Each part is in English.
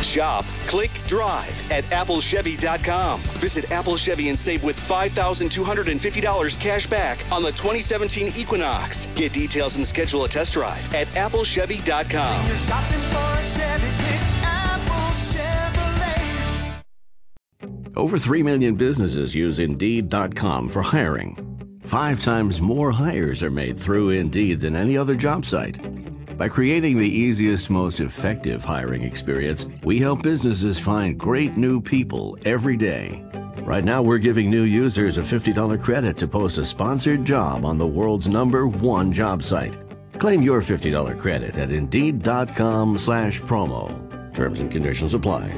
Shop, click, drive at applechevy.com. Visit Apple Chevy and save with $5,250 cash back on the 2017 Equinox. Get details and schedule a test drive at applechevy.com. When you're shopping for a Chevy, pick Apple Chevrolet. Over 3 million businesses use Indeed.com for hiring. 5 times more hires are made through Indeed than any other job site. By creating the easiest, most effective hiring experience, we help businesses find great new people every day. Right now, we're giving new users a $50 credit to post a sponsored job on the world's #1 job site. Claim your $50 credit at Indeed.com/promo. Terms and conditions apply.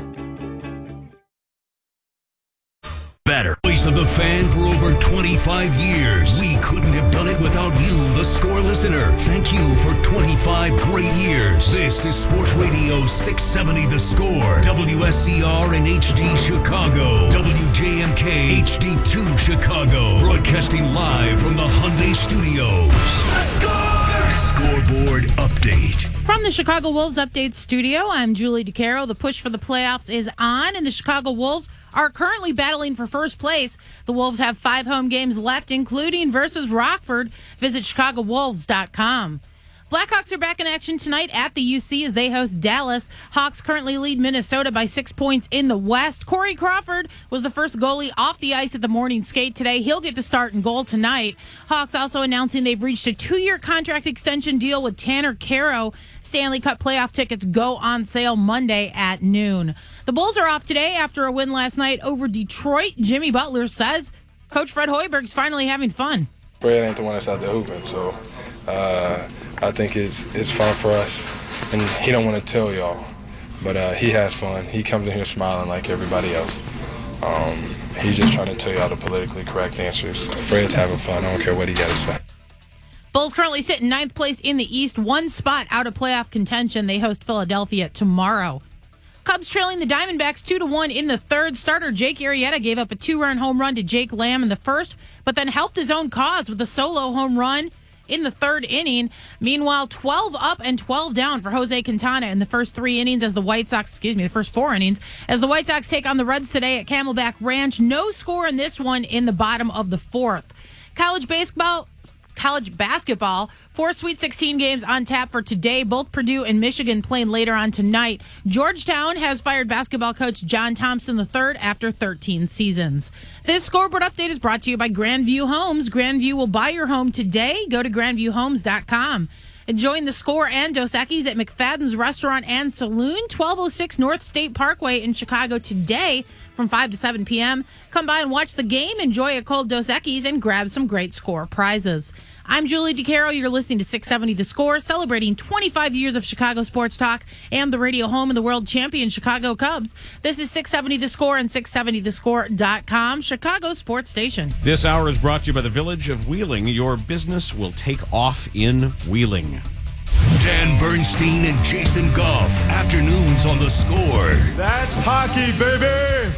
Better. Voice of the Fan for over 25 years. We couldn't have done it without you, the Score listener. Thank you for 25 great years. This is Sports Radio 670 The Score. WSCR and HD Chicago. WJMK HD2 Chicago. Broadcasting live from the Hyundai Studios. The Score! Scoreboard update. From the Chicago Wolves Update Studio, I'm Julie DeCaro. The push for the playoffs is on, and the Chicago Wolves are currently battling for first place. The Wolves have 5 home games left, including versus Rockford. Visit ChicagoWolves.com. Blackhawks are back in action tonight at the UC as they host Dallas. Hawks currently lead Minnesota by 6 points in the West. Corey Crawford was the first goalie off the ice at the morning skate today. He'll get the start and goal tonight. Hawks also announcing they've reached a 2-year contract extension deal with Tanner Caro. Stanley Cup playoff tickets go on sale Monday at noon. The Bulls are off today after a win last night over Detroit. Jimmy Butler says Coach Fred Hoiberg's finally having fun. Fred ain't the one that's out there hooping, so I think it's fun for us, and he don't want to tell y'all, but he has fun. He comes in here smiling like everybody else. He's just trying to tell y'all the politically correct answers. Fred's having fun. I don't care what he got to say. Bulls currently sit in 9th place in the East, 1 spot out of playoff contention. They host Philadelphia tomorrow. Cubs trailing the Diamondbacks 2-1 in the third. Starter Jake Arrieta gave up a 2-run home run to Jake Lamb in the first, but then helped his own cause with a solo home run in the third inning. Meanwhile, 12 up and 12 down for Jose Quintana in the first 3 innings as the first 4 innings, as the White Sox take on the Reds today at Camelback Ranch. No score in this one in the bottom of the 4th. College basketball, 4 Sweet 16 games on tap for today. Both Purdue and Michigan playing later on tonight. Georgetown has fired basketball coach John Thompson III after 13 seasons. This scoreboard update is brought to you by Grandview Homes. Grandview will buy your home today. Go to grandviewhomes.com. Join the Score and Dos Equis at McFadden's Restaurant and Saloon, 1206 North State Parkway in Chicago today from 5 to 7 p.m. Come by and watch the game, enjoy a cold Dos Equis, and grab some great Score prizes. I'm Julie DeCaro. You're listening to 670 The Score, celebrating 25 years of Chicago sports talk and the radio home of the world champion Chicago Cubs. This is 670 The Score and 670thescore.com, Chicago sports station. This hour is brought to you by the Village of Wheeling. Your business will take off in Wheeling. Dan Bernstein and Jason Goff. Afternoons on The Score. That's hockey, baby!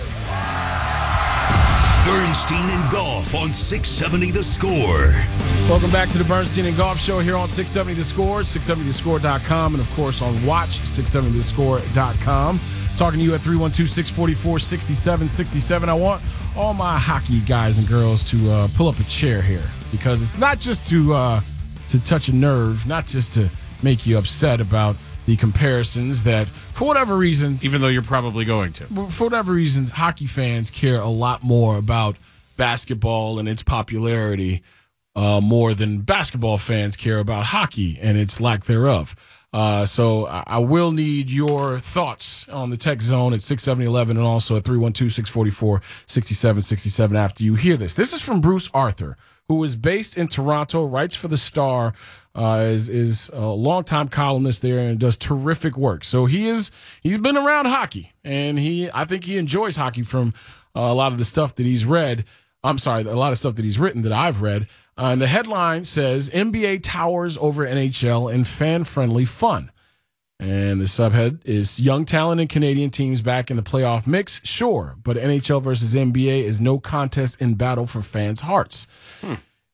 Bernstein and Goff on 670 The Score. Welcome back to the Bernstein and Goff Show here on 670 The Score, 670thescore.com, and of course on watch670thescore.com. Talking to you at 312-644-6767. I want all my hockey guys and girls to pull up a chair here, because it's not just to touch a nerve, not just to make you upset about the comparisons that, for whatever reason, Even though you're probably going to. for whatever reason, hockey fans care a lot more about basketball and its popularity more than basketball fans care about hockey and its lack thereof. So I will need your thoughts on the text zone at 67011 and also at 312-644-6767 after you hear this. This is from Bruce Arthur, who is based in Toronto, writes for the Star, is a longtime columnist there and does terrific work. So he's been around hockey, and I think he enjoys hockey from a lot of the stuff that he's read. I'm sorry, a lot of stuff that he's written that I've read. And the headline says, NBA towers over NHL in fan-friendly fun. And the subhead is, young talent and Canadian teams back in the playoff mix? Sure, but NHL versus NBA is no contest in battle for fans' hearts.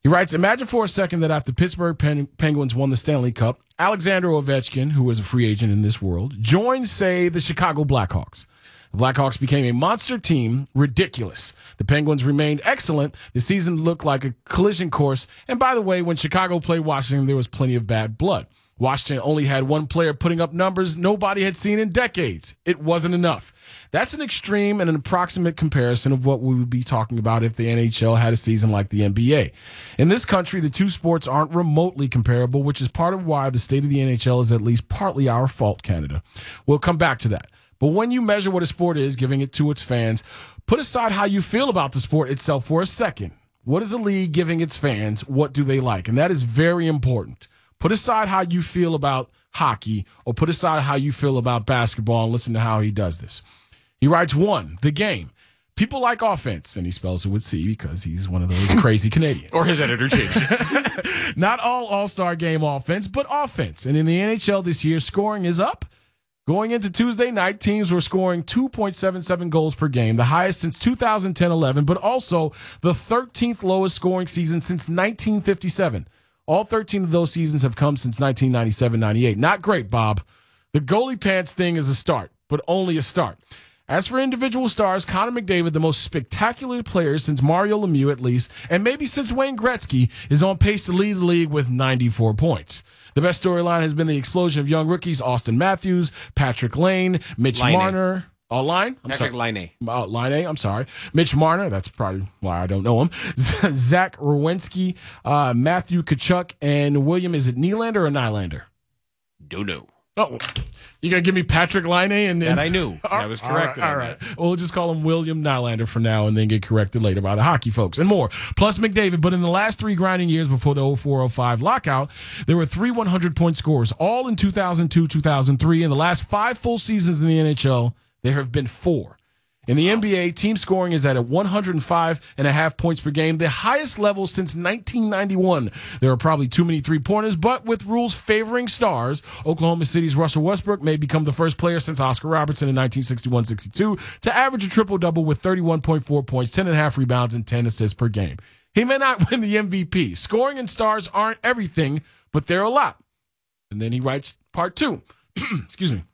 He writes, imagine for a second that after Pittsburgh Penguins won the Stanley Cup, Alexander Ovechkin, who was a free agent in this world, joined, say, the Chicago Blackhawks. The Blackhawks became a monster team, ridiculous. The Penguins remained excellent. The season looked like a collision course. And by the way, when Chicago played Washington, there was plenty of bad blood. Washington only had one player putting up numbers nobody had seen in decades. It wasn't enough. That's an extreme and an approximate comparison of what we would be talking about if the NHL had a season like the NBA. In this country, the two sports aren't remotely comparable, which is part of why the state of the NHL is at least partly our fault, Canada. We'll come back to that. But when you measure what a sport is, giving it to its fans, put aside how you feel about the sport itself for a second. What is a league giving its fans? What do they like? And that is very important. Put aside how you feel about hockey or put aside how you feel about basketball and listen to how he does this. He writes, 1, the game. People like offense, and he spells it with C because he's one of those crazy Canadians. Or his editor changed it. Not all All-Star game offense, but offense. And in the NHL this year, scoring is up. Going into Tuesday night, teams were scoring 2.77 goals per game, the highest since 2010-11, but also the 13th lowest scoring season since 1957. All 13 of those seasons have come since 1997-98. Not great, Bob. The goalie pants thing is a start, but only a start. As for individual stars, Connor McDavid, the most spectacular player since Mario Lemieux at least, and maybe since Wayne Gretzky, is on pace to lead the league with 94 points. The best storyline has been the explosion of young rookies Austin Matthews, Patrick Laine, Mitch Marner. Line? I'm Patrick sorry. Laine. Laine, I'm sorry. Mitch Marner, that's probably why I don't know him. Zach Rowinski, Matthew Tkachuk, and William, is it Nylander or Nylander? Don't know. Oh, you going to give me Patrick Laine? And that I knew. So I was corrected. All right. Well, we'll just call him William Nylander for now and then get corrected later by the hockey folks and more. Plus McDavid. But in the last 3 grinding years before the 04-05 lockout, there were 3 100-point scorers, all in 2002, 2003. In the last 5 full seasons in the NHL, there have been 4. In the NBA, team scoring is at 105.5 points per game, the highest level since 1991. There are probably too many three-pointers, but with rules favoring stars, Oklahoma City's Russell Westbrook may become the first player since Oscar Robertson in 1961-62 to average a triple-double with 31.4 points, 10.5 rebounds, and 10 assists per game. He may not win the MVP. Scoring and stars aren't everything, but they're a lot. And then he writes part 2. Excuse me.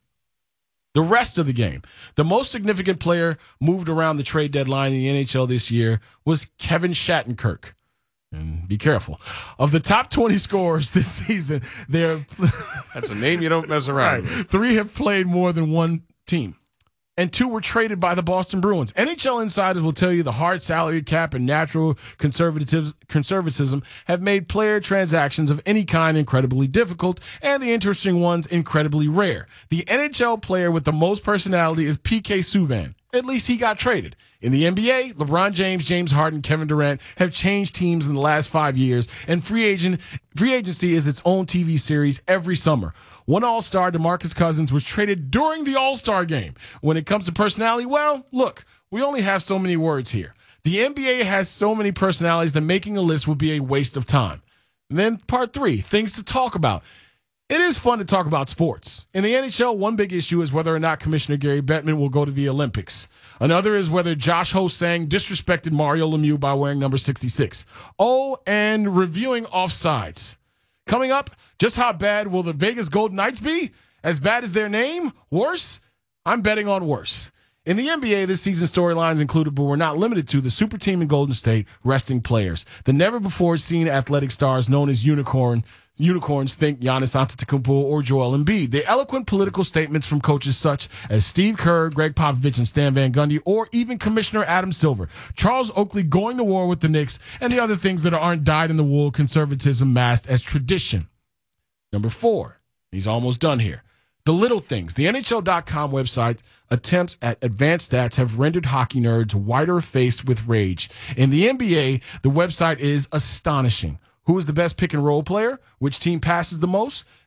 The rest of the game. The most significant player moved around the trade deadline in the NHL this year was Kevin Shattenkirk. And be careful. Of the top 20 scorers this season, that's a name you don't mess around with. 3 have played more than one team. And 2 were traded by the Boston Bruins. NHL insiders will tell you the hard salary cap and natural conservatism have made player transactions of any kind incredibly difficult, and the interesting ones incredibly rare. The NHL player with the most personality is PK Subban. At least he got traded. In the NBA, LeBron James, James Harden, Kevin Durant have changed teams in the last 5 years, and free agency is its own TV series every summer. One All-Star, DeMarcus Cousins, was traded during the All-Star game. When it comes to personality, well, look, we only have so many words here. The NBA has so many personalities that making a list would be a waste of time. And then part 3, things to talk about. It is fun to talk about sports. In the NHL, one big issue is whether or not Commissioner Gary Bettman will go to the Olympics. Another is whether Josh Ho-Sang disrespected Mario Lemieux by wearing number 66. Oh, and reviewing offsides. Coming up, just how bad will the Vegas Golden Knights be? As bad as their name? Worse? I'm betting on worse. In the NBA, this season's storylines included, but were not limited to, the super team in Golden State resting players. The never-before-seen athletic stars known as unicorns, think Giannis Antetokounmpo or Joel Embiid. The eloquent political statements from coaches such as Steve Kerr, Greg Popovich, and Stan Van Gundy, or even Commissioner Adam Silver. Charles Oakley going to war with the Knicks, and the other things that aren't dyed-in-the-wool conservatism masked as tradition. Number 4, he's almost done here. The little things. The NHL.com website attempts at advanced stats have rendered hockey nerds wider-faced with rage. In the NBA, the website is astonishing. Who is the best pick-and-roll player? Which team passes the most?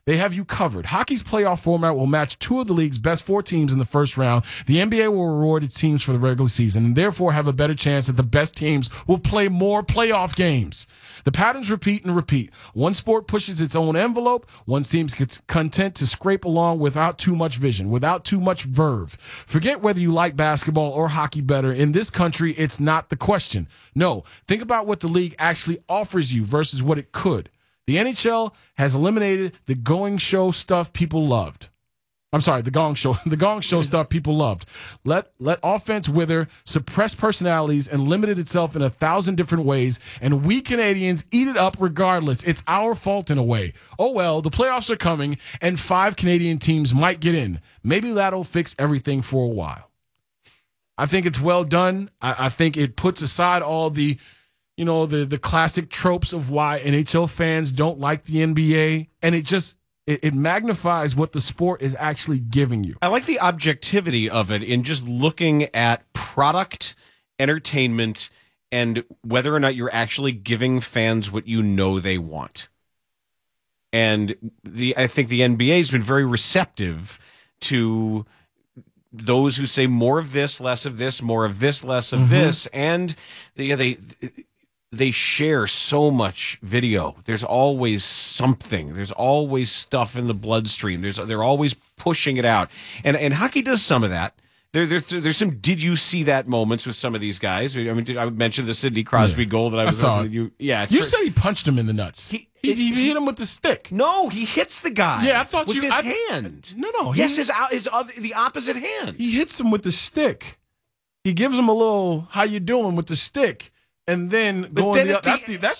They have you covered. Hockey's playoff format will match 2 of the league's best 4 teams in the first round. The NBA will reward its teams for the regular season and therefore have a better chance that the best teams will play more playoff games. The patterns repeat and repeat. One sport pushes its own envelope. One seems content to scrape along without too much vision, without too much verve. Forget whether you like basketball or hockey better. In this country, it's not the question. No, think about what the league actually offers you versus what it could. The NHL has eliminated the going show stuff people loved. I'm sorry, the gong show stuff people loved. Let offense wither, suppress personalities, and limited itself in 1,000 different ways, and we Canadians eat it up regardless. It's our fault in a way. Oh well, the playoffs are coming, and 5 Canadian teams might get in. Maybe that'll fix everything for a while. I think it's well done. I think it puts aside all the classic tropes of why NHL fans don't like the NBA, and it magnifies what the sport is actually giving you. I like the objectivity of it in just looking at product, entertainment, and whether or not you're actually giving fans what you know they want. And I think the NBA has been very receptive to those who say more of this, less of this, more of this, less of this, and they share so much video. There's always something. There's always stuff in the bloodstream. They're always pushing it out. And hockey does some of that. There's some did you see that moments with some of these guys. I mean, I mentioned the Sidney Crosby goal that I saw. You said he punched him in the nuts. He hit him with the stick. No, he hits the guy. Yeah, I thought with his hand. No. Yes, the opposite hand. He hits him with the stick. He gives him a little "how you doing" with the stick. And then going that's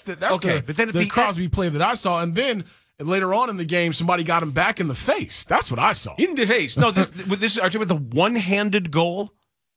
the Crosby play that I saw. And then later on in the game, somebody got him back in the face. That's what I saw. In the face. No, this are you with the one-handed goal?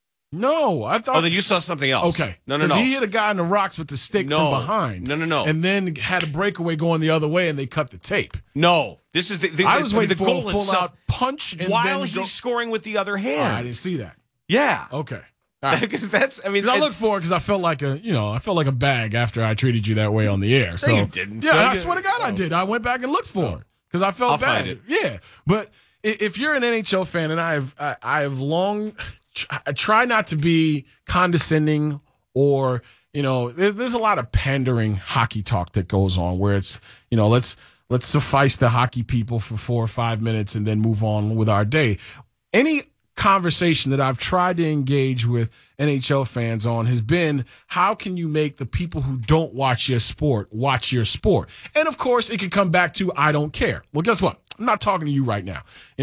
No, I thought. Oh, then you saw something else. Okay, no. Because he hit a guy in the rocks with the stick from behind. No. And then had a breakaway going the other way, and they cut the tape. No, this is I was waiting for a full-out punch and while he's scoring with the other hand. Oh, I didn't see that. Yeah. Okay. Because I looked for it because I felt like a bag after I treated you that way on the air. So you didn't. Yeah, I swear to God, I did. I went back and looked for it because I felt bad. Find it. Yeah, but if you're an NHL fan, and I have long, I try not to be condescending or there's a lot of pandering hockey talk that goes on where it's let's suffice the hockey people for 4 or 5 minutes and then move on with our day. Any conversation that I've tried to engage with NHL fans on has been, how can you make the people who don't watch your sport watch your sport? And of course, it could come back to, I don't care. Well, guess what? I'm not talking to you right now.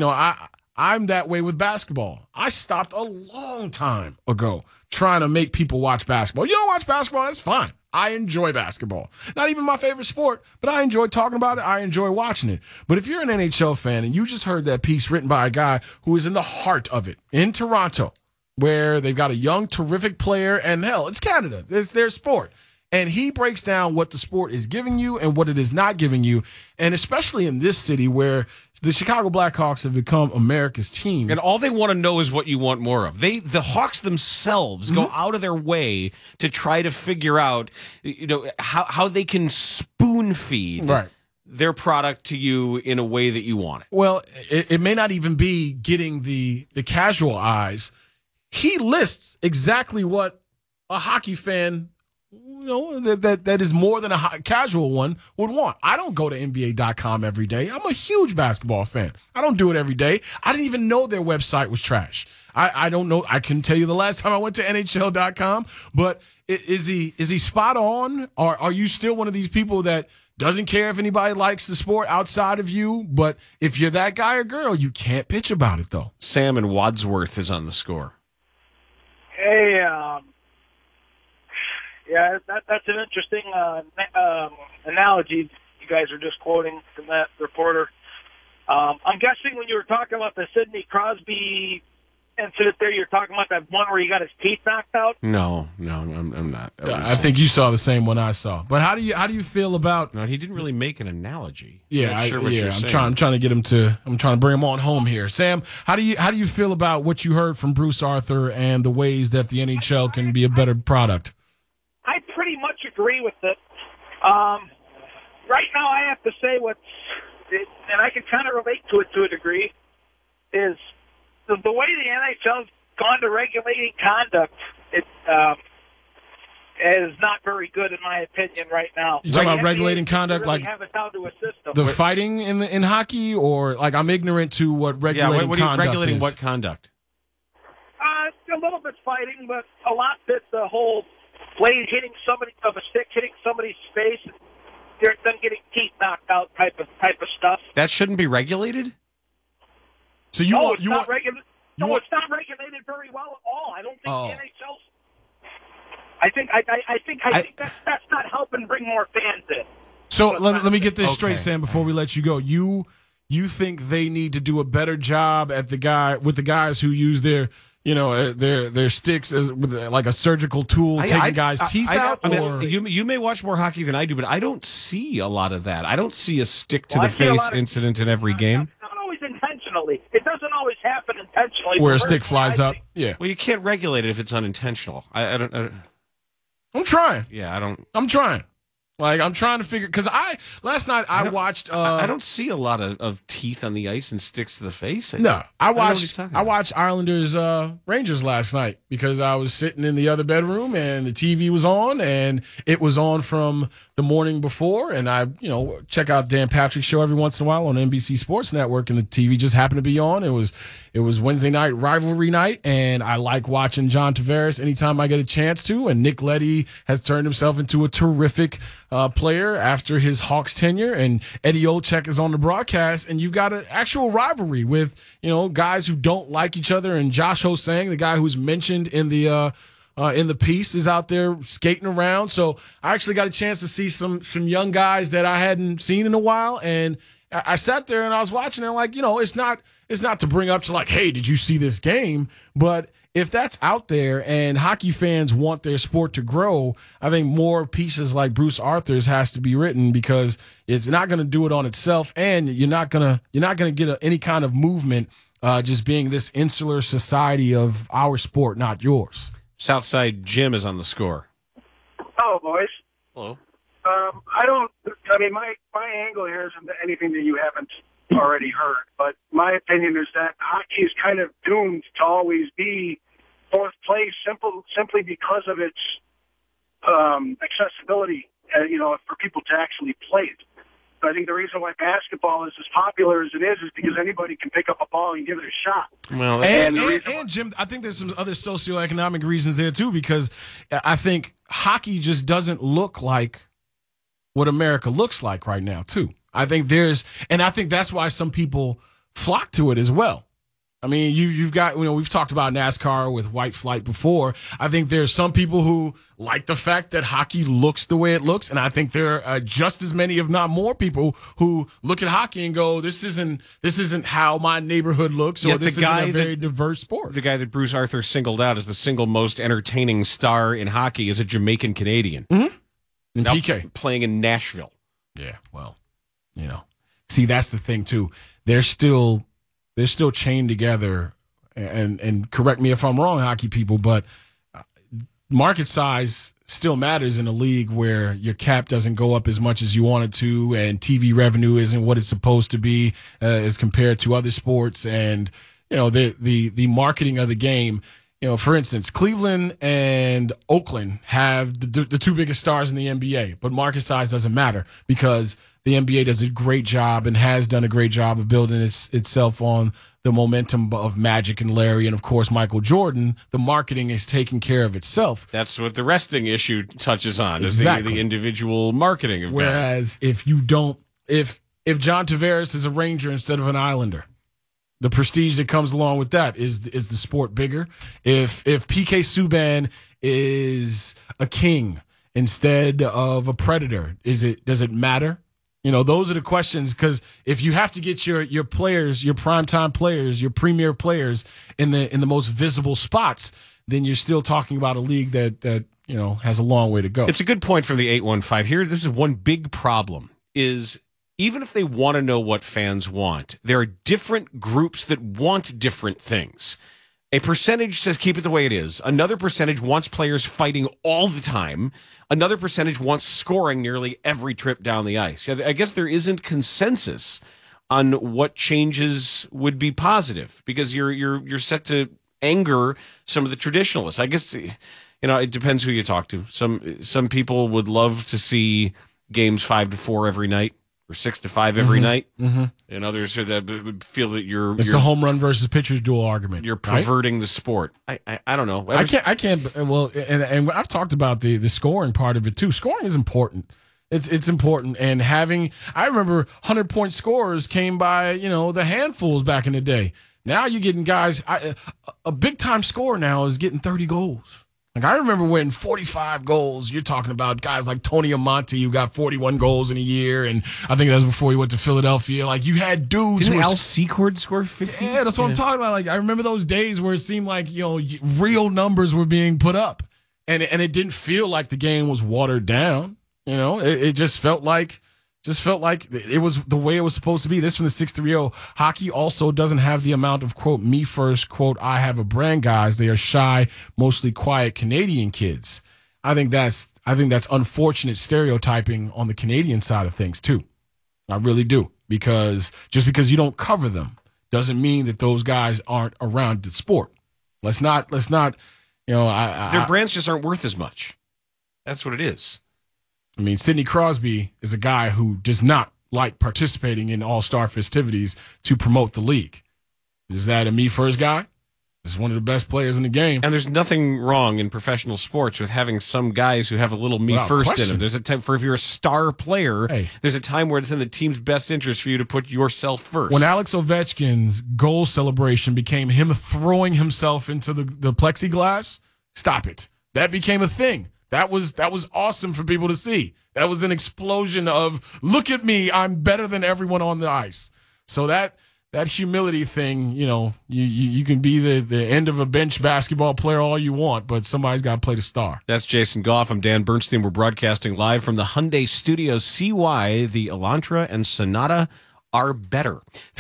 I'm that way with basketball. I stopped a long time ago trying to make people watch basketball. You don't watch basketball, that's fine. I enjoy basketball. Not even my favorite sport, but I enjoy talking about it. I enjoy watching it. But if you're an NHL fan and you just heard that piece written by a guy who is in the heart of it in Toronto, where they've got a young, terrific player, and hell, it's Canada. It's their sport. And he breaks down what the sport is giving you and what it is not giving you. And especially in this city where the Chicago Blackhawks have become America's team. And all they want to know is what you want more of. The Hawks themselves go out of their way to try to figure out, how they can spoon feed their product to you in a way that you want it. Well, it may not even be getting the casual eyes. He lists exactly what a hockey fan that is more than a casual one would want. I don't go to NBA.com every day. I'm a huge basketball fan. I don't do it every day. I didn't even know their website was trash. I don't know. I couldn't tell you the last time I went to NHL.com, but is he spot on? Or are you still one of these people that doesn't care if anybody likes the sport outside of you, but if you're that guy or girl, you can't bitch about it, though? Sam in Wadsworth is on the score. Hey, yeah, that's an interesting analogy you guys are just quoting from that reporter. I'm guessing when you were talking about the Sidney Crosby incident there, you're talking about that one where he got his teeth knocked out? No, I'm not. I think you saw the same one I saw. But how do you feel about? No, he didn't really make an analogy. Yeah, you're saying. I'm trying to get him to. I'm trying to bring him on home here. Sam, how do you feel about what you heard from Bruce Arthur and the ways that the NHL can be a better product? I pretty much agree with it. Right now, I have to say what's and I can kind of relate to it to a degree, is the way the NHL's gone to regulating conduct. It is not very good, in my opinion, right now. You talking about regulating conduct, really like have it down to a system. the fighting in hockey, or like I'm ignorant to what regulating what are you conduct regulating? is. What conduct? A little bit fighting, but a lot bit the whole blade hitting somebody of a stick, hitting somebody's face, and them getting teeth knocked out type of stuff. That shouldn't be regulated? So it's not regulated very well at all. I don't think the NHL's. I think that's not helping bring more fans in. So let me get this straight, Sam, before we let you go. You think they need to do a better job with the guys who use their sticks as like a surgical tool, taking guys' teeth out? I mean, you may watch more hockey than I do, but I don't see a lot of that. I don't see a stick to the face incident in every game. Not always intentionally. It doesn't always happen intentionally. Where a stick flies up. Yeah. Well, you can't regulate it if it's unintentional. I'm trying. Yeah, I don't. I'm trying. Like, I'm trying to figure, because last night I watched. I don't see a lot of teeth on the ice and sticks to the face. I watched Islanders Rangers last night because I was sitting in the other bedroom and the TV was on, and it was on from the morning before, and I check out Dan Patrick's show every once in a while on NBC Sports Network, and the TV just happened to be on. It was Wednesday night rivalry night, and I like watching John Tavares anytime I get a chance to. And Nick Leddy has turned himself into a terrific player after his Hawks tenure, and Eddie Olczyk is on the broadcast, and you've got an actual rivalry with guys who don't like each other. And Josh Hosang, the guy who's mentioned in the piece, is out there skating around. So I actually got a chance to see some young guys that I hadn't seen in a while, and I sat there and I was watching it like, it's not to bring up to like, hey, did you see this game? But if that's out there and hockey fans want their sport to grow, I think more pieces like Bruce Arthur's has to be written, because it's not going to do it on itself, and you're not gonna get any kind of movement just being this insular society of our sport, not yours. Southside Jim is on the score. Hello, boys. Hello. My angle here isn't anything that you haven't already heard, but my opinion is that hockey is kind of doomed to always be fourth place simply because of its accessibility, for people to actually play it. I think the reason why basketball is as popular as it is because anybody can pick up a ball and give it a shot. Well, and Jim, I think there's some other socioeconomic reasons there too, because I think hockey just doesn't look like what America looks like right now too. I think that's why some people flock to it as well. I mean, you've got, we've talked about NASCAR with white flight before. I think there's some people who like the fact that hockey looks the way it looks. And I think there are just as many, if not more, people who look at hockey and go, this isn't how my neighborhood looks, or this isn't a very diverse sport. The guy that Bruce Arthur singled out as the single most entertaining star in hockey is a Jamaican Canadian. Mm-hmm. And now PK. Playing in Nashville. Yeah, well, see, that's the thing too. They're still chained together, and correct me if I'm wrong, hockey people, but market size still matters in a league where your cap doesn't go up as much as you want it to, and TV revenue isn't what it's supposed to be as compared to other sports, and the marketing of the game. For instance, Cleveland and Oakland have the two biggest stars in the NBA, but market size doesn't matter because the NBA does a great job and has done a great job of building itself on the momentum of Magic and Larry and, of course, Michael Jordan. The marketing is taking care of itself. That's what the resting issue touches on, exactly. is the individual marketing of Whereas guys. if John Tavares is a Ranger instead of an Islander, the prestige that comes along with that is the sport bigger. If PK Subban is a King instead of a Predator, does it matter? Those are the questions, because if you have to get your players, your primetime players, your premier players in the most visible spots, then you're still talking about a league that has a long way to go. It's a good point from the 815 here. This is one big problem is, even if they want to know what fans want, there are different groups that want different things. A percentage says keep it the way it is. Another percentage wants players fighting all the time. Another percentage wants scoring nearly every trip down the ice. I guess there isn't consensus on what changes would be positive, because you're set to anger some of the traditionalists. I guess, it depends who you talk to. Some people would love to see games 5-4 every night, or 6-5 every night, and others that would feel that you're the home run versus pitcher's duel argument. You're perverting the sport. I don't know. I can't. Well, and I've talked about the scoring part of it too. Scoring is important. It's important, and I remember 100-point scorers came by the handfuls back in the day. Now you're getting guys. A big time scorer now is getting 30 goals. Like, I remember when 45 goals, you're talking about guys like Tony Amonte, who got 41 goals in a year, and I think that was before he went to Philadelphia. Like, you had dudes. Didn't Al Secord score 50? Yeah, that's what I'm talking about. Like, I remember those days where it seemed like, real numbers were being put up, and it didn't feel like the game was watered down. It just felt like it was the way it was supposed to be. This from the 630. Hockey also doesn't have the amount of, quote, me first, quote, I have a brand guys. They are shy, mostly quiet Canadian kids. I think that's unfortunate stereotyping on the Canadian side of things too. I really do, because just because you don't cover them doesn't mean that those guys aren't around the sport. Let's not. Their brands just aren't worth as much. That's what it is. I mean, Sidney Crosby is a guy who does not like participating in all-star festivities to promote the league. Is that a me-first guy? He's one of the best players in the game. And there's nothing wrong in professional sports with having some guys who have a little me-first in them. There's a time for, if you're a star player, there's a time where it's in the team's best interest for you to put yourself first. When Alex Ovechkin's goal celebration became him throwing himself into the plexiglass, stop it. That became a thing. That was awesome for people to see. That was an explosion of, look at me, I'm better than everyone on the ice. So that humility thing, you can be the end of a bench basketball player all you want, but somebody's got to play the star. That's Jason Goff. I'm Dan Bernstein. We're broadcasting live from the Hyundai Studios. See why the Elantra and Sonata are better.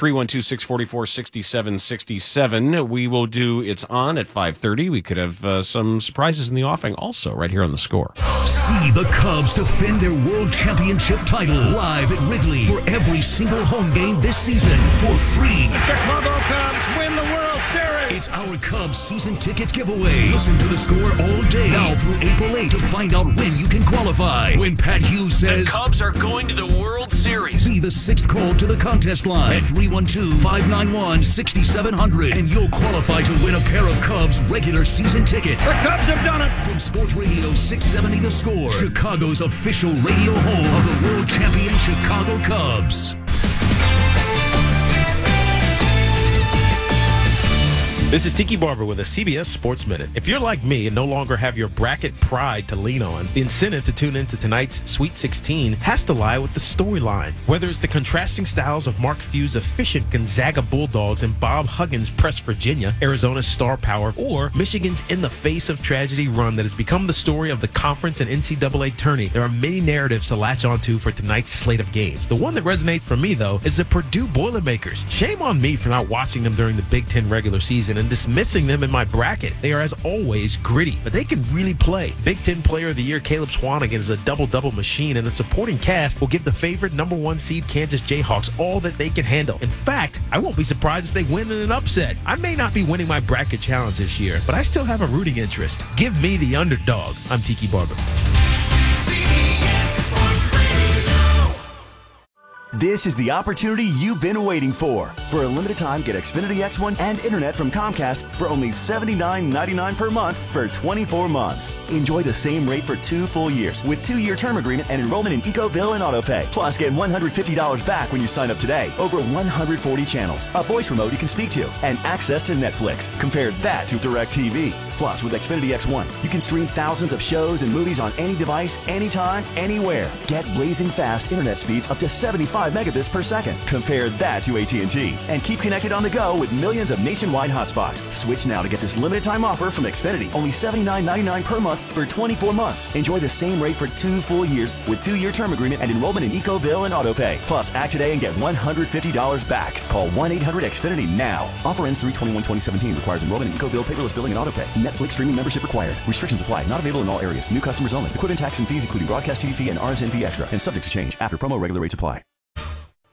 312-644-6767. We will do It's On at 5:30. We could have some surprises in the offing also right here on The Score. See the Cubs defend their World Championship title live at Wrigley for every single home game this season for free. The Chicago Cubs win the World Series. It's our Cubs season tickets giveaway. Listen to The Score all day now through April 8th to find out when you can qualify. When Pat Hughes says the Cubs are going to the World Series, be the sixth call to the contest line at 312-591-6700, and you'll qualify to win a pair of Cubs regular season tickets. The Cubs have done it. From Sports Radio 670 The Score, Chicago's official radio home of the world champion Chicago Cubs. This is Tiki Barber with a CBS Sports Minute. If you're like me and no longer have your bracket pride to lean on, the incentive to tune into tonight's Sweet 16 has to lie with the storylines. Whether it's the contrasting styles of Mark Few's efficient Gonzaga Bulldogs and Bob Huggins' pressed Virginia, Arizona's star power, or Michigan's in-the-face-of-tragedy run that has become the story of the conference and NCAA tourney, there are many narratives to latch onto for tonight's slate of games. The one that resonates for me, though, is the Purdue Boilermakers. Shame on me for not watching them during the Big Ten regular season and dismissing them in my bracket. They are, as always, gritty, but they can really play. Big Ten Player of the Year Caleb Swanigan is a double-double machine, and the supporting cast will give the favorite number 1 seed Kansas Jayhawks all that they can handle. In fact, I won't be surprised if they win in an upset. I may not be winning my bracket challenge this year, but I still have a rooting interest. Give me the underdog. I'm Tiki Barber. CBS Sports Radio. This is the opportunity you've been waiting for. For a limited time, get Xfinity X1 and internet from Comcast for only $79.99 per month for 24 months. Enjoy the same rate for 2 full years with 2-year term agreement and enrollment in EcoBill and AutoPay. Plus, get $150 back when you sign up today. Over 140 channels, a voice remote you can speak to, and access to Netflix. Compare that to DirecTV. Plus, with Xfinity X1, you can stream thousands of shows and movies on any device, anytime, anywhere. Get blazing fast internet speeds up to 75 megabits per second. Compare that to AT&T. And keep connected on the go with millions of nationwide hotspots. Switch now to get this limited time offer from Xfinity. Only $79.99 per month for 24 months. Enjoy the same rate for 2 full years with 2-year term agreement and enrollment in EcoBill and AutoPay. Plus, act today and get $150 back. Call 1-800-XFINITY now. Offer ends 3/21/2017. Requires enrollment in EcoBill, paperless billing, and AutoPay. Netflix streaming membership required. Restrictions apply. Not available in all areas. New customers only. Equipment tax and fees including broadcast TV fee and RSN fee extra. And subject to change. After promo, regular rates apply.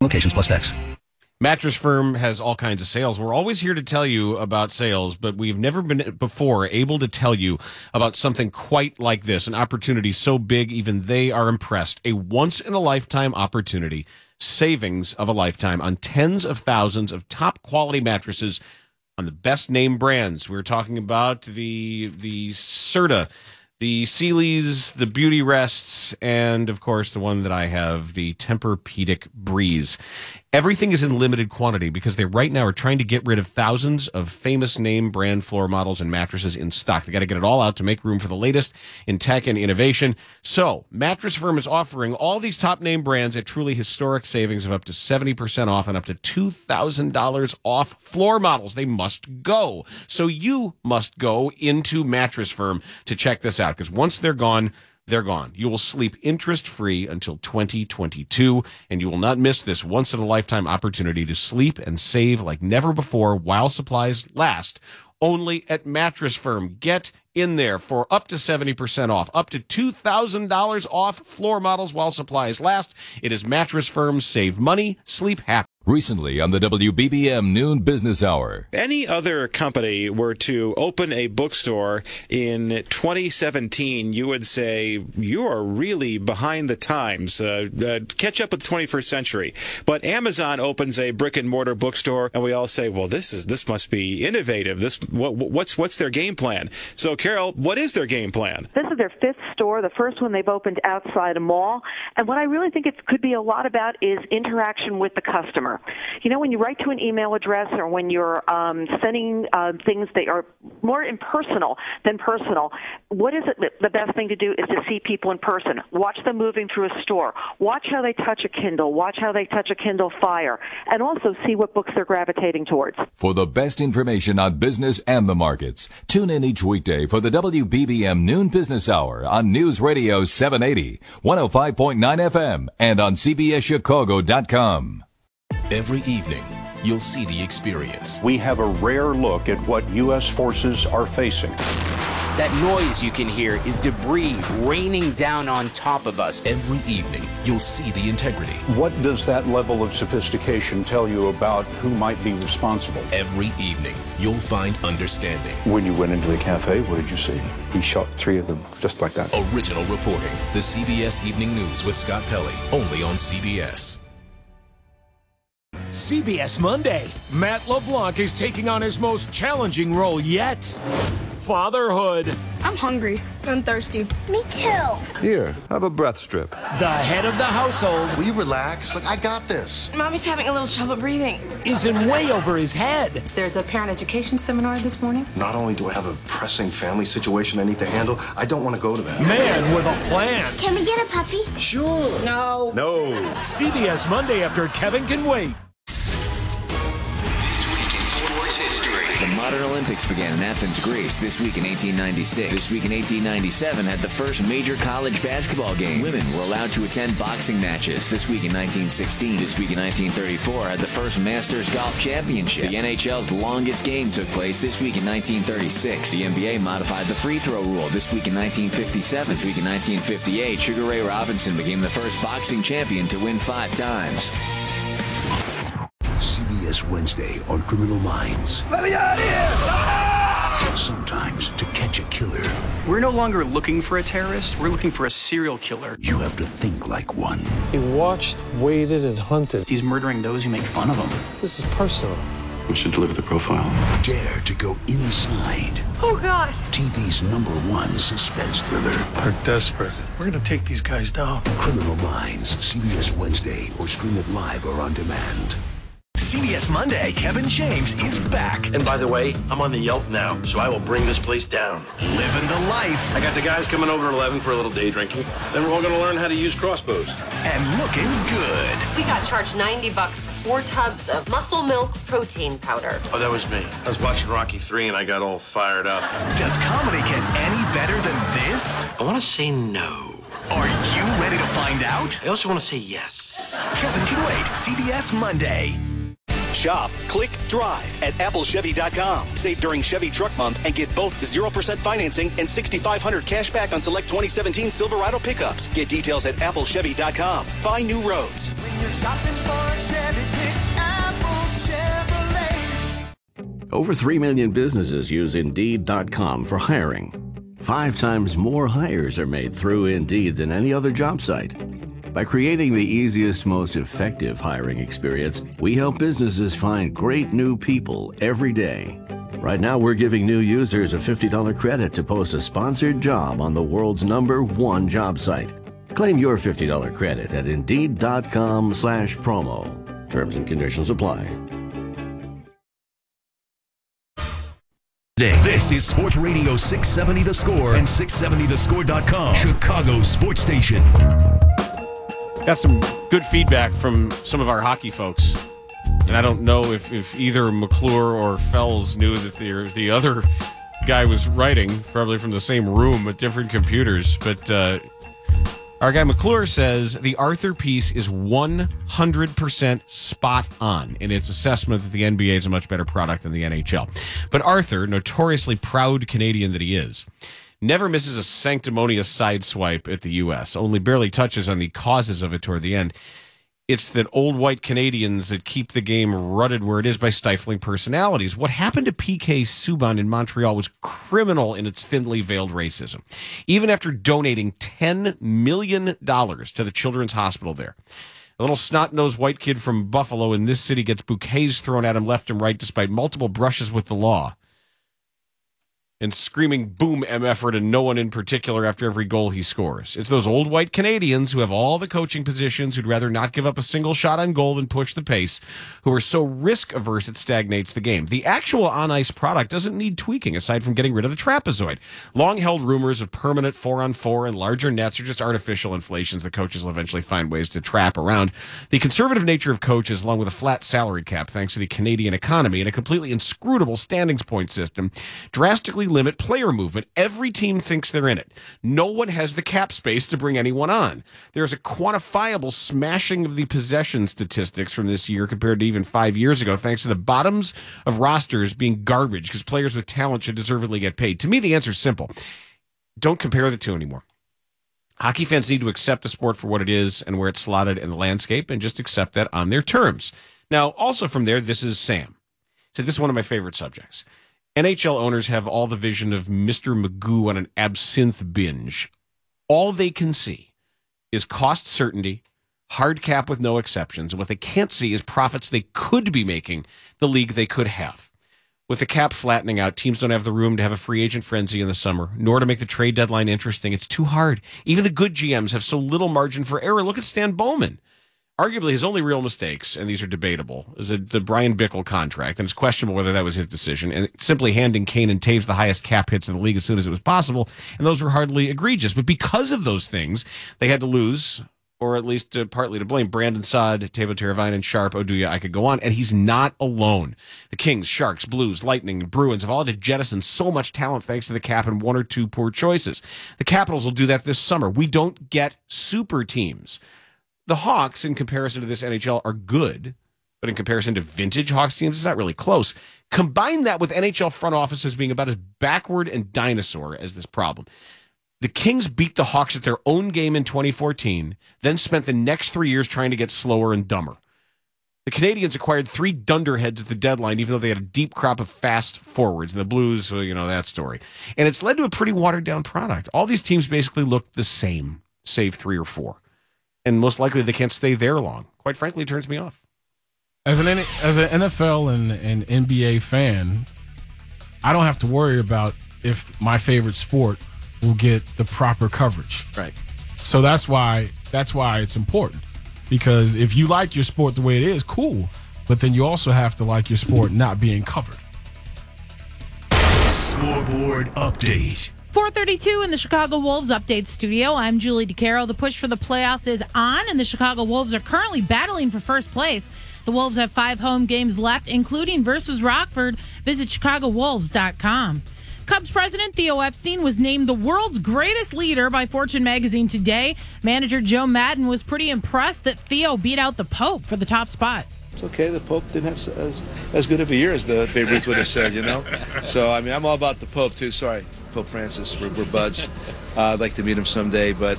Locations plus tax. Mattress Firm has all kinds of sales. We're always here to tell you about sales, but we've never been before able to tell you about something quite like this, an opportunity so big even they are impressed. A once-in-a-lifetime opportunity, savings of a lifetime on tens of thousands of top-quality mattresses on the best-name brands. We're talking about the Serta, the Sealy's, the Beauty Rests, and, of course, the one that I have, the Tempur-Pedic Breeze. Everything is in limited quantity because they right now are trying to get rid of thousands of famous name brand floor models and mattresses in stock. They got to get it all out to make room for the latest in tech and innovation. So, Mattress Firm is offering all these top name brands at truly historic savings of up to 70% off and up to $2,000 off floor models. They must go. So you must go into Mattress Firm to check this out, because once they're gone, they're gone. You will sleep interest-free until 2022, and you will not miss this once-in-a-lifetime opportunity to sleep and save like never before while supplies last. Only at Mattress Firm. Get in there for up to 70% off, up to $2,000 off floor models while supplies last. It is Mattress Firm. Save money, sleep happy. Recently on the WBBM Noon Business Hour. Any other company were to open a bookstore in 2017, you would say you are really behind the times. Catch up with the 21st century. But Amazon opens a brick and mortar bookstore, and we all say, well, this must be innovative. What's their game plan? So, Carol, what is their game plan? This is their fifth store, the first one they've opened outside a mall. And what I really think it could be a lot about is interaction with the customer. You know, when you write to an email address or when you're sending things that are more impersonal than personal, what is it the best thing to do is to see people in person. Watch them moving through a store. Watch how they touch a Kindle. Watch how they touch a Kindle Fire. And also see what books they're gravitating towards. For the best information on business and the markets, tune in each weekday for the WBBM Noon Business Hour on News Radio 780, 105.9 FM, and on CBSChicago.com. Every evening, you'll see the experience. We have a rare look at what U.S. forces are facing. That noise you can hear is debris raining down on top of us. Every evening, you'll see the integrity. What does that level of sophistication tell you about who might be responsible? Every evening, you'll find understanding. When you went into the cafe, what did you see? We shot 3 of them, just like that. Original reporting. The CBS Evening News with Scott Pelley, only on CBS. CBS Monday. Matt LeBlanc is taking on his most challenging role yet. Fatherhood. I'm hungry and thirsty. Me too. Here, have a breath strip. The head of the household. Will you relax? Look, I got this. Mommy's having a little trouble breathing. Is in way over his head. There's a parent education seminar this morning. Not only do I have a pressing family situation I need to handle, I don't want to go to that. Man with a plan. Can we get a puppy? Sure. No. No. CBS Monday after Kevin Can Wait. The modern Olympics began in Athens, Greece this week in 1896. This week in 1897 had the first major college basketball game. Women were allowed to attend boxing matches this week in 1916. This week in 1934 had the first Masters Golf Championship. The NHL's longest game took place this week in 1936. The NBA modified the free throw rule this week in 1957. This week in 1958, Sugar Ray Robinson became the first boxing champion to win 5 times. CBS Wednesday on Criminal Minds. Let me out of here! Ah! Sometimes to catch a killer, we're no longer looking for a terrorist. We're looking for a serial killer. you have to think like one. He watched, waited, and hunted. He's murdering those who make fun of him. This is personal. We should deliver the profile. Dare to go inside Oh, God. TV's #1 suspense thriller. We're desperate. We're going to take these guys down. Criminal Minds, CBS Wednesday, or stream it live or on demand. CBS Monday, Kevin James is back. And by the way, I'm on the Yelp now, so I will bring this place down. Living the life. I got the guys coming over at 11 for a little day drinking. Then we're all going to learn how to use crossbows. And looking good. We got charged $90 for 4 tubs of muscle milk protein powder. Oh, that was me. I was watching Rocky 3 and I got all fired up. Does comedy get any better than this? I want to say no. Are you ready to find out? I also want to say yes. Kevin Can Wait, CBS Monday. Shop, click, drive at applechevy.com. Save during Chevy Truck Month and get both 0% financing and $6,500 cash back on select 2017 Silverado pickups. Get details at applechevy.com. Find new roads. When you're shopping for a Chevy, pick Apple Chevrolet. Over 3 million businesses use Indeed.com for hiring. 5 times more hires are made through Indeed than any other job site. By creating the easiest, most effective hiring experience, we help businesses find great new people every day. Right now, we're giving new users a $50 credit to post a sponsored job on the world's #1 job site. Claim your $50 credit at Indeed.com/promo. Terms and conditions apply. This is Sports Radio 670 The Score and 670thescore.com, Chicago sports station. Got some good feedback from some of our hockey folks. And I don't know if either McClure or Fells knew that the other guy was writing, probably from the same room at different computers. But our guy McClure says the Arthur piece is 100% spot on in its assessment that the NBA is a much better product than the NHL. But Arthur, notoriously proud Canadian that he is, never misses a sanctimonious sideswipe at the U.S., only barely touches on the causes of it toward the end. It's that old white Canadians that keep the game rutted where it is by stifling personalities. What happened to PK Subban in Montreal was criminal in its thinly veiled racism. Even after donating $10 million to the Children's Hospital there. A little snot-nosed white kid from Buffalo in this city gets bouquets thrown at him left and right despite multiple brushes with the law. And screaming boom MF'er to no one in particular after every goal he scores. It's those old white Canadians who have all the coaching positions who'd rather not give up a single shot on goal than push the pace, who are so risk-averse it stagnates the game. The actual on-ice product doesn't need tweaking aside from getting rid of the trapezoid. Long-held rumors of permanent 4-on-4 and larger nets are just artificial inflations that coaches will eventually find ways to trap around. The conservative nature of coaches, along with a flat salary cap thanks to the Canadian economy and a completely inscrutable standings point system, drastically limit player movement. Every team thinks they're in it. No one has the cap space to bring anyone on. There's a quantifiable smashing of the possession statistics from this year compared to even 5 years ago, thanks to the bottoms of rosters being garbage because players with talent should deservedly get paid. To me, the answer is simple. Don't compare the two anymore. Hockey fans need to accept the sport for what it is and where it's slotted in the landscape and just accept that on their terms. Now, also from there, this is Sam. So this is one of my favorite subjects. NHL owners have all the vision of Mr. Magoo on an absinthe binge. All they can see is cost certainty, hard cap with no exceptions, and what they can't see is profits they could be making, the league they could have. With the cap flattening out, teams don't have the room to have a free agent frenzy in the summer, nor to make the trade deadline interesting. It's too hard. Even the good GMs have so little margin for error. Look at Stan Bowman. Arguably, his only real mistakes, and these are debatable, is the Brian Bickle contract, and it's questionable whether that was his decision, and simply handing Kane and Taves the highest cap hits in the league as soon as it was possible, and those were hardly egregious. But because of those things, they had to lose, or at least partly to blame, Brandon Saad, Teuvo Teravainen, Sharp, Oduya, I could go on, and he's not alone. The Kings, Sharks, Blues, Lightning, and Bruins have all had to jettison so much talent thanks to the cap and one or two poor choices. The Capitals will do that this summer. We don't get super teams. The Hawks, in comparison to this NHL, are good, but in comparison to vintage Hawks teams, it's not really close. Combine that with NHL front offices being about as backward and dinosaur as this problem. The Kings beat the Hawks at their own game in 2014, then spent the next 3 years trying to get slower and dumber. The Canadians acquired 3 dunderheads at the deadline, even though they had a deep crop of fast forwards. And the Blues, well, you know that story. And it's led to a pretty watered-down product. All these teams basically look the same, save 3 or 4. And most likely they can't stay there long. Quite frankly, it turns me off. As an NFL and NBA fan, I don't have to worry about if my favorite sport will get the proper coverage. Right. So that's why it's important. Because if you like your sport the way it is, cool. But then you also have to like your sport not being covered. Scoreboard update. 4:32 in the Chicago Wolves Update Studio. I'm Julie DeCaro. The push for the playoffs is on, and the Chicago Wolves are currently battling for first place. The Wolves have 5 home games left, including versus Rockford. Visit ChicagoWolves.com. Cubs president Theo Epstein was named the world's greatest leader by Fortune magazine today. Manager Joe Maddon was pretty impressed that Theo beat out the Pope for the top spot. It's okay. The Pope didn't have as good of a year as the Babe Ruth would have said, you know. So, I mean, I'm all about the Pope, too. Sorry, Pope Francis. We're buds. I'd like to meet him someday. But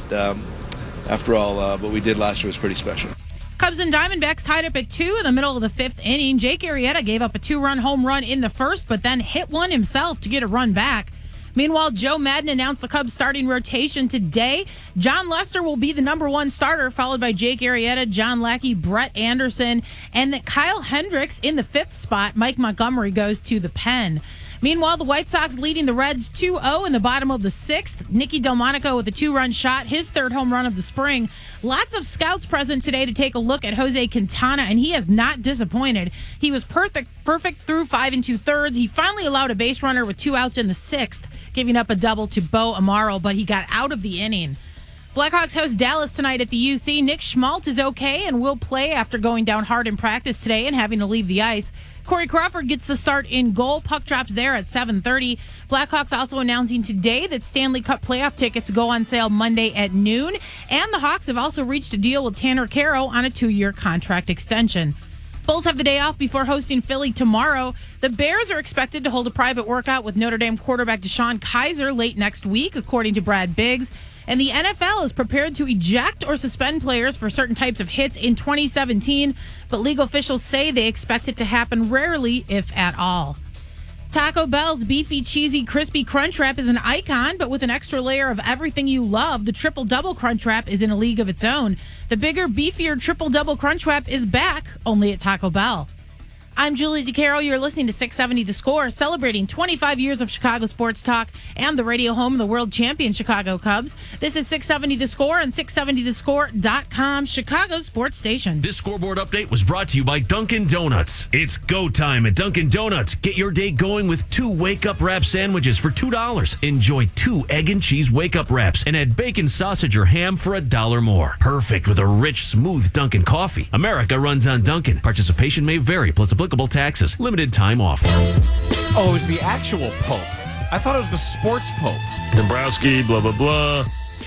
after all, what we did last year was pretty special. Cubs and Diamondbacks tied up at 2 in the middle of the 5th inning. Jake Arrieta gave up a 2-run home run in the first, but then hit one himself to get a run back. Meanwhile, Joe Maddon announced the Cubs starting rotation today. John Lester will be the number 1 starter, followed by Jake Arrieta, John Lackey, Brett Anderson, and that Kyle Hendricks in the 5th spot. Mike Montgomery goes to the pen. Meanwhile, the White Sox leading the Reds 2-0 in the bottom of the 6th. Nicky Delmonico with a 2-run shot, his 3rd home run of the spring. Lots of scouts present today to take a look at Jose Quintana, and he has not disappointed. He was perfect through 5 2/3. He finally allowed a base runner with 2 outs in the 6th, giving up a double to Bo Amaro, but he got out of the inning. Blackhawks host Dallas tonight at the UC. Nick Schmaltz is okay and will play after going down hard in practice today and having to leave the ice. Corey Crawford gets the start in goal. Puck drops there at 7:30. Blackhawks also announcing today that Stanley Cup playoff tickets go on sale Monday at noon. And the Hawks have also reached a deal with Tanner Caro on a 2-year contract extension. Bulls have the day off before hosting Philly tomorrow. The Bears are expected to hold a private workout with Notre Dame quarterback DeShone Kizer late next week, according to Brad Biggs. And the NFL is prepared to eject or suspend players for certain types of hits in 2017, but legal officials say they expect it to happen rarely, if at all. Taco Bell's beefy, cheesy, crispy Crunch Wrap is an icon, but with an extra layer of everything you love, the Triple Double Crunch Wrap is in a league of its own. The bigger, beefier Triple Double Crunch Wrap is back, only at Taco Bell. I'm Julie DeCaro. You're listening to 670 The Score, celebrating 25 years of Chicago sports talk and the radio home of the world champion Chicago Cubs. This is 670 The Score and 670thescore.com, Chicago's sports station. This scoreboard update was brought to you by Dunkin' Donuts. It's go time at Dunkin' Donuts. Get your day going with 2 wake-up wrap sandwiches for $2. Enjoy 2 egg and cheese wake-up wraps and add bacon, sausage, or ham for $1 more. Perfect with a rich, smooth Dunkin' coffee. America runs on Dunkin'. Participation may vary, plus applicable taxes. Limited time offer. Oh, it was the actual Pope. I thought it was the sports Pope. Dombrowski, blah, blah, blah.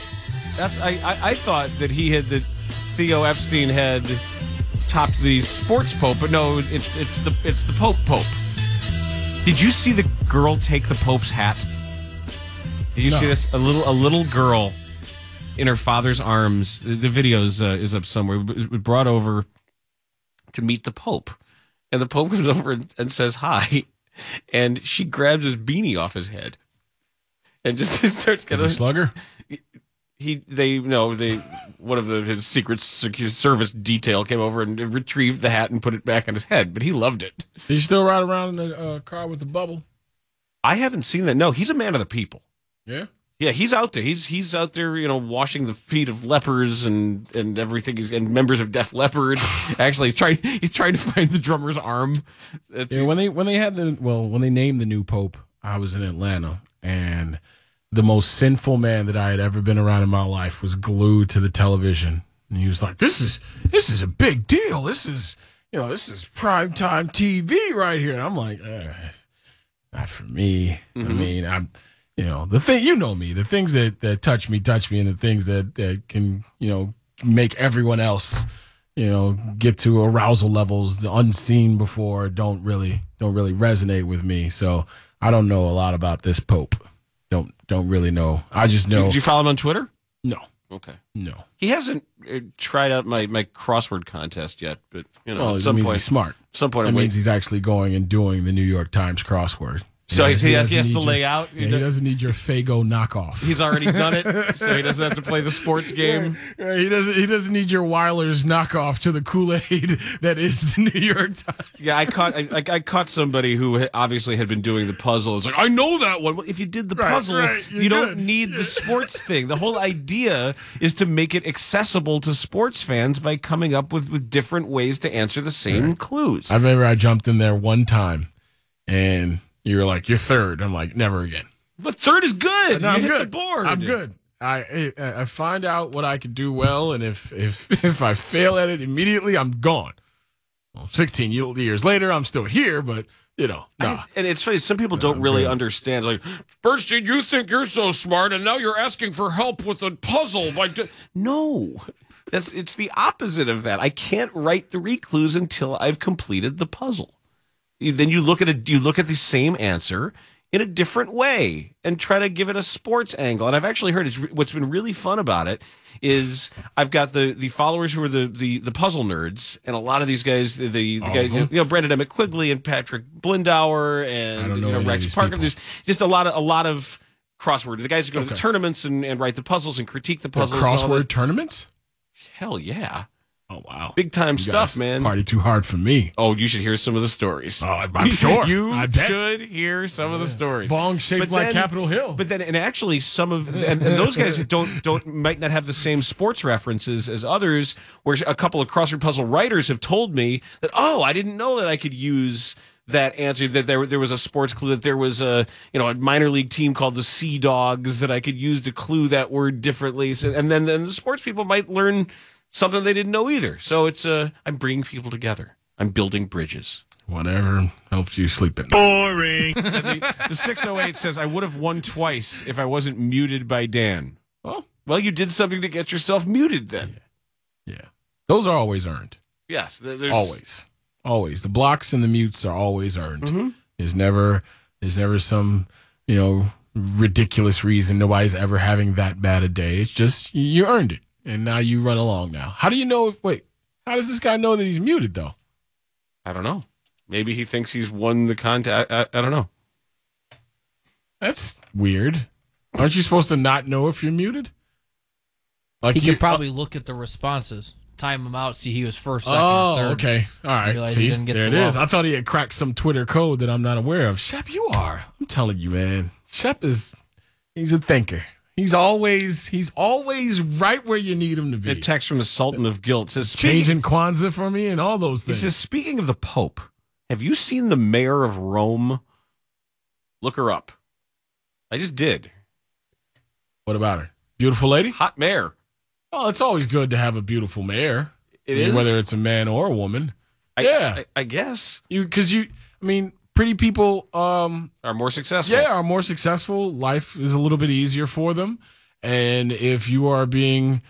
I thought that Theo Epstein had topped the sports Pope, but no, it's the Pope. Did you see the girl take the Pope's hat? Did you see this? A little girl in her father's arms. The video is up somewhere. It was brought over to meet the Pope. And the Pope comes over and says hi, and she grabs his beanie off his head, and just starts kind of slugger. One of his Secret Service detail came over and retrieved the hat and put it back on his head, but he loved it. Did you still ride around in a car with the bubble? I haven't seen that. No, he's a man of the people. Yeah. Yeah, he's out there. He's out there, washing the feet of lepers and everything. And members of Def Leppard. Actually, he's trying to find the drummer's arm. Yeah, when they named the new Pope, I was in Atlanta, and the most sinful man that I had ever been around in my life was glued to the television, and he was like, "This is a big deal. This is primetime TV right here." And I'm like, not for me. Mm-hmm. I mean, the things that touch me, and the things that can, make everyone else, get to arousal levels unseen before don't really resonate with me. So I don't know a lot about this Pope. Don't really know. I just know. Did you follow him on Twitter? No. Okay. No. He hasn't tried out my crossword contest yet, but at some point he's smart. At some point, that means he's actually going and doing the New York Times crossword. So he has to lay out. He doesn't need your Faygo knockoff. He's already done it, so he doesn't have to play the sports game. Right. He doesn't need your Weiler's knockoff to the Kool-Aid that is the New York Times. Yeah, I caught somebody who obviously had been doing the puzzle. It's like, I know that one. Well, if you did the puzzle, you don't need the sports thing. The whole idea is to make it accessible to sports fans by coming up with different ways to answer the same clues. I remember I jumped in there one time, and you were like, "You're third." I'm like, "Never again." But third is good. No, I'm hit good. The board. I'm good. I find out what I could do well, and if I fail at it immediately, I'm gone. Well, 16 years later, I'm still here, but Nah. And it's funny, some people don't really understand. Like, Bernstein, you think you're so smart, and now you're asking for help with a puzzle. No, it's the opposite of that. I can't write the recluse until I've completed the puzzle. Then you look at the same answer in a different way and try to give it a sports angle. And I've actually heard what's been really fun about it is I've got the followers who are the puzzle nerds, and a lot of these guys, the guys, Brandon Emmett Quigley and Patrick Blindauer and Rex Parker. There's just a lot of crossword. The guys who go to the tournaments and write the puzzles and critique the puzzles. Crossword tournaments? Hell yeah. Oh, wow. Big time stuff, man. Party too hard for me. Oh, you should hear some of the stories. Oh, I'm sure. You should hear some of the stories. Bong shaped like Capitol Hill. But then, and actually, some of and those guys might not have the same sports references as others. Where a couple of crossword puzzle writers have told me that, I didn't know that I could use that answer, that there was a sports clue, that there was a minor league team called the Sea Dogs that I could use to clue that word differently. So, and then the sports people might learn something they didn't know either. So it's I'm bringing people together. I'm building bridges. Whatever helps you sleep at night. Boring. The 608 says, I would have won twice if I wasn't muted by Dan. Oh. Well, you did something to get yourself muted then. Yeah. Those are always earned. Yes. There's... Always. The blocks and the mutes are always earned. Mm-hmm. There's never some, ridiculous reason nobody's ever having that bad a day. It's just you earned it. And now you run along now. How do you know how does this guy know that he's muted, though? I don't know. Maybe he thinks he's won the contest. I don't know. That's weird. Aren't you supposed to not know if you're muted? He could probably look at the responses, time them out, see he was first, second, or third. Okay. All right. See, there it is. I thought he had cracked some Twitter code that I'm not aware of. Shep, you are. I'm telling you, man. Shep he's a thinker. He's always right where you need him to be. A text from the Sultan of Guilt says, changing Kwanzaa for me and all those things. He says, speaking of the Pope, have you seen the mayor of Rome? Look her up. I just did. What about her? Beautiful lady? Hot mayor. Oh, it's always good to have a beautiful mayor. It is? Whether it's a man or a woman. I guess. Pretty people are more successful. Yeah, are more successful. Life is a little bit easier for them. And if you are being,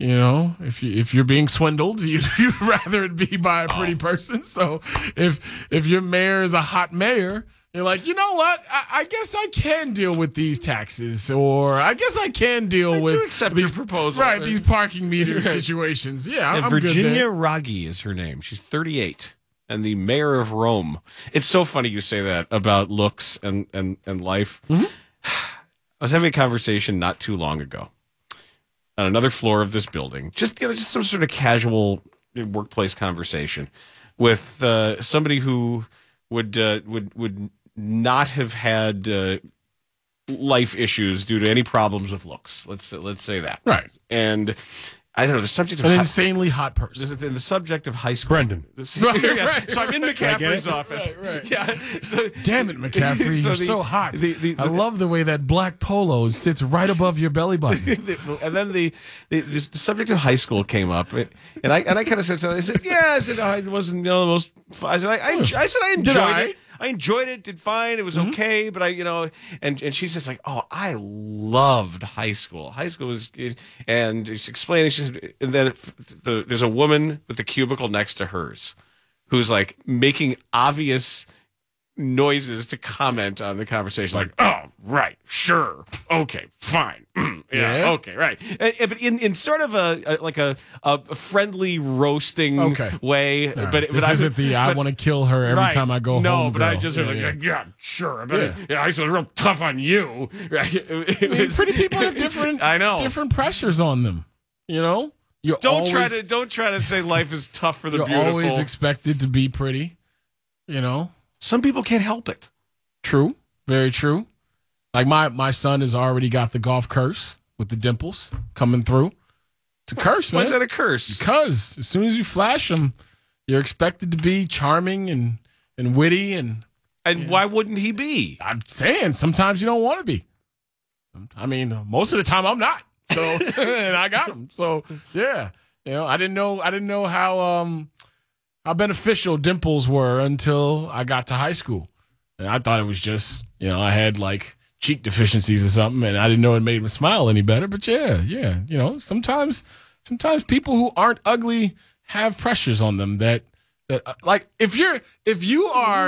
if you're being swindled, you'd rather it be by a pretty person. So if your mayor is a hot mayor, you're like, you know what? I guess I can deal with these taxes, or I guess I can deal with accept these your proposal. Right, these parking meter situations. Yeah, I'm Virginia good there. Raggi is her name. She's 38. And the mayor of Rome. It's so funny you say that about looks and life. Mm-hmm. I was having a conversation not too long ago on another floor of this building, just some sort of casual workplace conversation with somebody who would not have had life issues due to any problems with looks. Let's say that. Right. And I don't know, the subject of an insanely hot person. The subject of high school. Brendan. So I'm in McCaffrey's office. Right. Yeah. So, damn it, McCaffrey, you're so hot. I love the way that black polo sits right above your belly button. And then the subject of high school came up, and I kind of said something. I said, it wasn't the most. I said I enjoyed it. I enjoyed it, did fine. It was okay, but and she says like, oh, I loved high school. High school was good. And she's explaining, and then there's a woman with the cubicle next to hers who's like making obvious noises to comment on the conversation. Like, oh, right, sure, okay, fine. Yeah, okay, right. But in sort of a friendly roasting way. Right. But this isn't I want to kill her every time I go home. No, but girl. I just yeah, sure. I was real tough on you. Right? Pretty people have different pressures on them. Don't try to say life is tough for the beautiful. You're always expected to be pretty. Some people can't help it. True. Very true. Like my son has already got the golf curse with the dimples coming through. It's a curse, man. Why is that a curse? Because as soon as you flash them, you're expected to be charming and witty. And why wouldn't he be? I'm saying sometimes you don't want to be. I mean, most of the time I'm not. So and I got them. So yeah, I didn't know how beneficial dimples were until I got to high school. And I thought it was just, I had like cheek deficiencies or something, and I didn't know it made me smile any better. But yeah, sometimes people who aren't ugly have pressures on them that like if you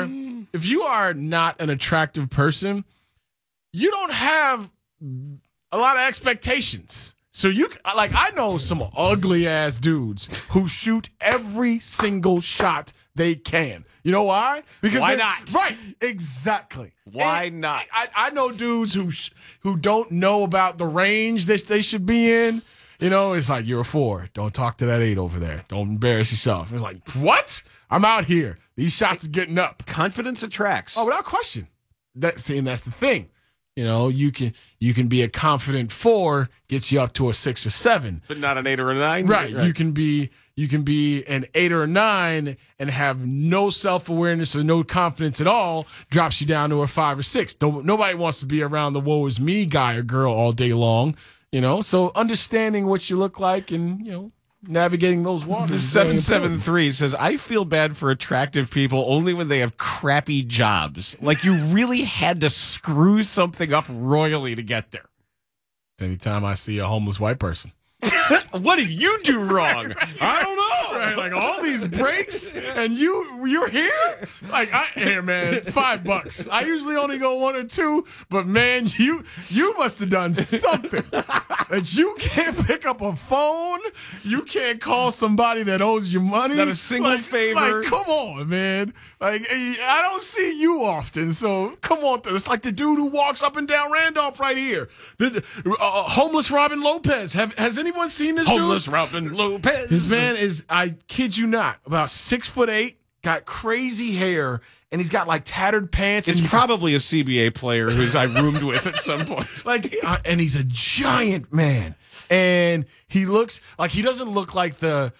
are not an attractive person, you don't have a lot of expectations. So I know some ugly ass dudes who shoot every single shot they can. You know why? Because why not? Right, exactly. Why not? I know dudes who don't know about the range that they should be in. It's like, you're a 4. Don't talk to that 8 over there. Don't embarrass yourself. It's like, what? I'm out here. These shots are getting up. Confidence attracts. Oh, without question. That's the thing. You can be a confident 4, gets you up to a 6 or 7, but not an 8 or a 9. Right. You can be an 8 or a 9 and have no self-awareness or no confidence at all, drops you down to a 5 or 6. Nobody wants to be around the woe is me guy or girl all day long. So understanding what you look like and navigating those waters. 773 says, I feel bad for attractive people only when they have crappy jobs. Like you really had to screw something up royally to get there. Anytime I see a homeless white person. What did you do wrong? I don't know. Right, like all these breaks and you're here? Like, here, man, $5. I usually only go 1 or 2, but man, you must have done something that you can't pick up a phone. You can't call somebody that owes you money. Not a single favor. Like, come on, man. Like, I don't see you often, so come on. It's like the dude who walks up and down Randolph right here. The homeless Robin Lopez. Has anyone seen this homeless dude? Robin Lopez. This man is, I kid you not, about 6'8", got crazy hair, and he's got like tattered pants. It's probably a CBA player who's I roomed with at some point. Like, and he's a giant man, and he doesn't look like the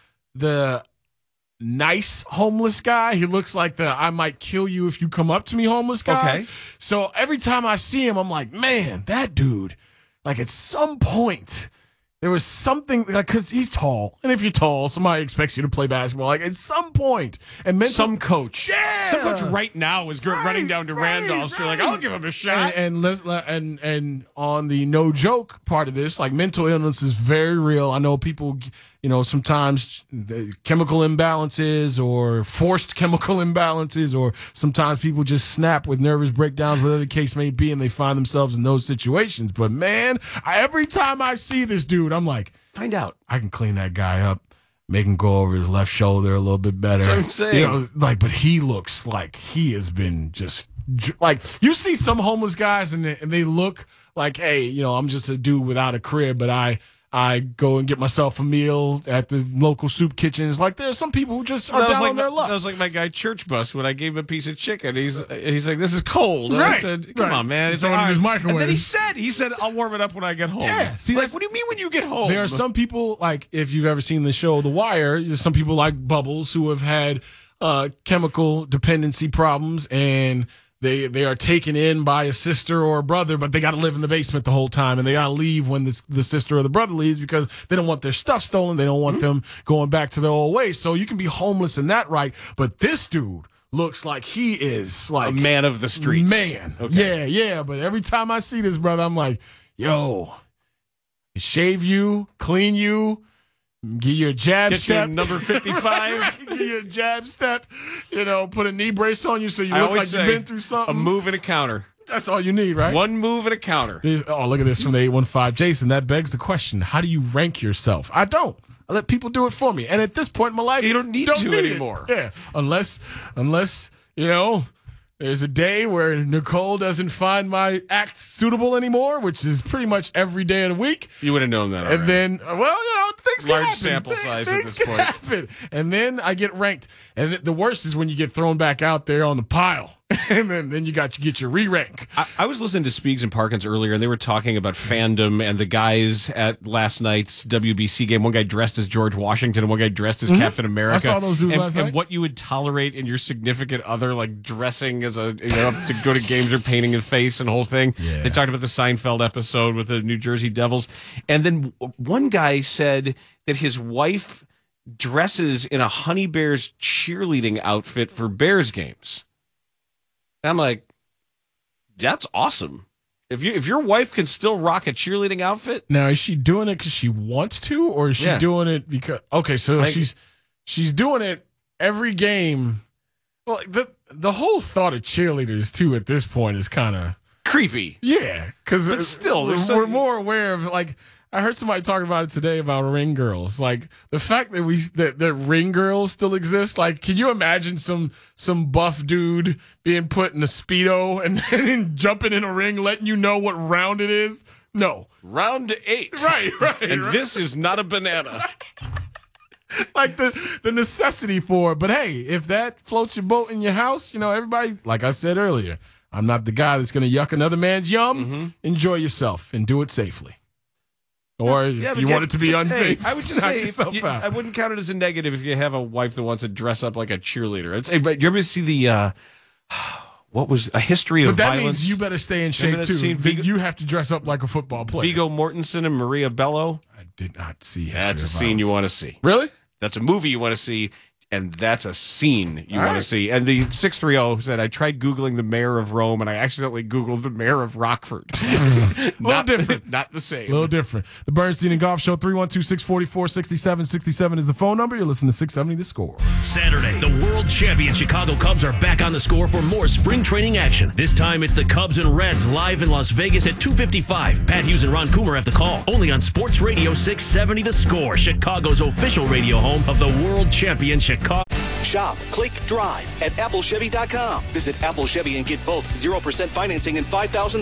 nice homeless guy. He looks like the I might kill you if you come up to me homeless guy. Okay. So every time I see him, I'm like, man, that dude. Like at some point, there was something, like, because he's tall. And if you're tall, somebody expects you to play basketball. Like, at some point. And some coach. Yeah. Some coach right now is running down to Randolph. So you're like, I'll give him a shot. And on the no joke part of this, like, mental illness is very real. I know people, sometimes the chemical imbalances or forced chemical imbalances, or sometimes people just snap with nervous breakdowns, whatever the case may be, and they find themselves in those situations. But, man, every time I see this dude, I'm like, find out. I can clean that guy up, make him go over his left shoulder a little bit better. That's what I'm saying. But he looks like he has been just like, you see some homeless guys and they look like, hey, I'm just a dude without a crib, but I go and get myself a meal at the local soup kitchen. It's like there's some people who just are down on their luck. That was like my guy Church Bus when I gave him a piece of chicken. He's like, this is cold. And I said, come on, man. It's in his microwave. And then he said, I'll warm it up when I get home. Yeah. See, like, what do you mean when you get home? There are some people, like if you've ever seen the show The Wire, there's some people like Bubbles who have had chemical dependency problems, and they are taken in by a sister or a brother, but they got to live in the basement the whole time, and they got to leave when the sister or the brother leaves because they don't want their stuff stolen. They don't want them going back to their old ways. So you can be homeless in that right, but this dude looks like he is like a man of the streets. Man. Okay. Yeah. But every time I see this brother, I'm like, yo, shave you, clean you, give you a jab step. You number 55. Give you a jab step. Put a knee brace on you so you look like you've been through something. A move and a counter. That's all you need, right? One move and a counter. Look at this from the 815. Jason, that begs the question, how do you rank yourself? I don't. I let people do it for me. And at this point in my life, you don't need to anymore. Yeah. Unless, there's a day where Nicole doesn't find my act suitable anymore, which is pretty much every day of the week. You would have known that already. And then, things can happen. Large sample size at this point. Happen. And then I get ranked. And the worst is when you get thrown back out there on the pile. And then you get your re-rank. I was listening to Speaks and Parkins earlier, and they were talking about fandom and the guys at last night's WBC game. One guy dressed as George Washington and one guy dressed as Captain America. I saw those dudes last night. And what you would tolerate in your significant other, like dressing as to go to games or painting a face and the whole thing. Yeah. They talked about the Seinfeld episode with the New Jersey Devils. And then one guy said that his wife dresses in a Honey Bears cheerleading outfit for Bears games. And I'm like, That's awesome. If your wife can still rock a cheerleading outfit. Now, is she doing it because she wants to, or is she doing it because? Okay, so she's doing it every game. Well, the whole thought of cheerleaders too at this point is kind of creepy. Yeah, because still, we're more aware of like. I heard somebody talking about it today about ring girls. Like the fact that that ring girls still exist. Like, can you imagine some buff dude being put in a Speedo and then jumping in a ring, letting you know what round it is? No. Round 8. Right. And this is not a banana. Like the necessity for it. But hey, if that floats your boat in your house, everybody, like I said earlier, I'm not the guy that's going to yuck another man's yum. Mm-hmm. Enjoy yourself and do it safely. Or if you want it to be unsafe, I would just knock say yourself out. I wouldn't count it as a negative if you have a wife that wants to dress up like a cheerleader. But you ever see the what was a history of But that violence? means you better stay in shape too. You have to dress up like a football player. Viggo Mortensen and Maria Bello. I did not see. That's a scene you want to see. Really? That's a movie you want to see. And that's a scene you All want to right. see. And the 630 said, I tried Googling the mayor of Rome, and I accidentally Googled the mayor of Rockford. A little different. Not the same. A little different. The Bernstein and Golf Show, 312-644-6767 is the phone number. You're listening to 670 The Score. Saturday, the world champion Chicago Cubs are back on the score for more spring training action. This time, it's the Cubs and Reds live in Las Vegas at 2:55. Pat Hughes and Ron Coomer have the call. Only on Sports Radio 670 The Score, Chicago's official radio home of the world champion Chicago. Shop, click, drive at AppleChevy.com. Visit Apple Chevy and get both 0% financing and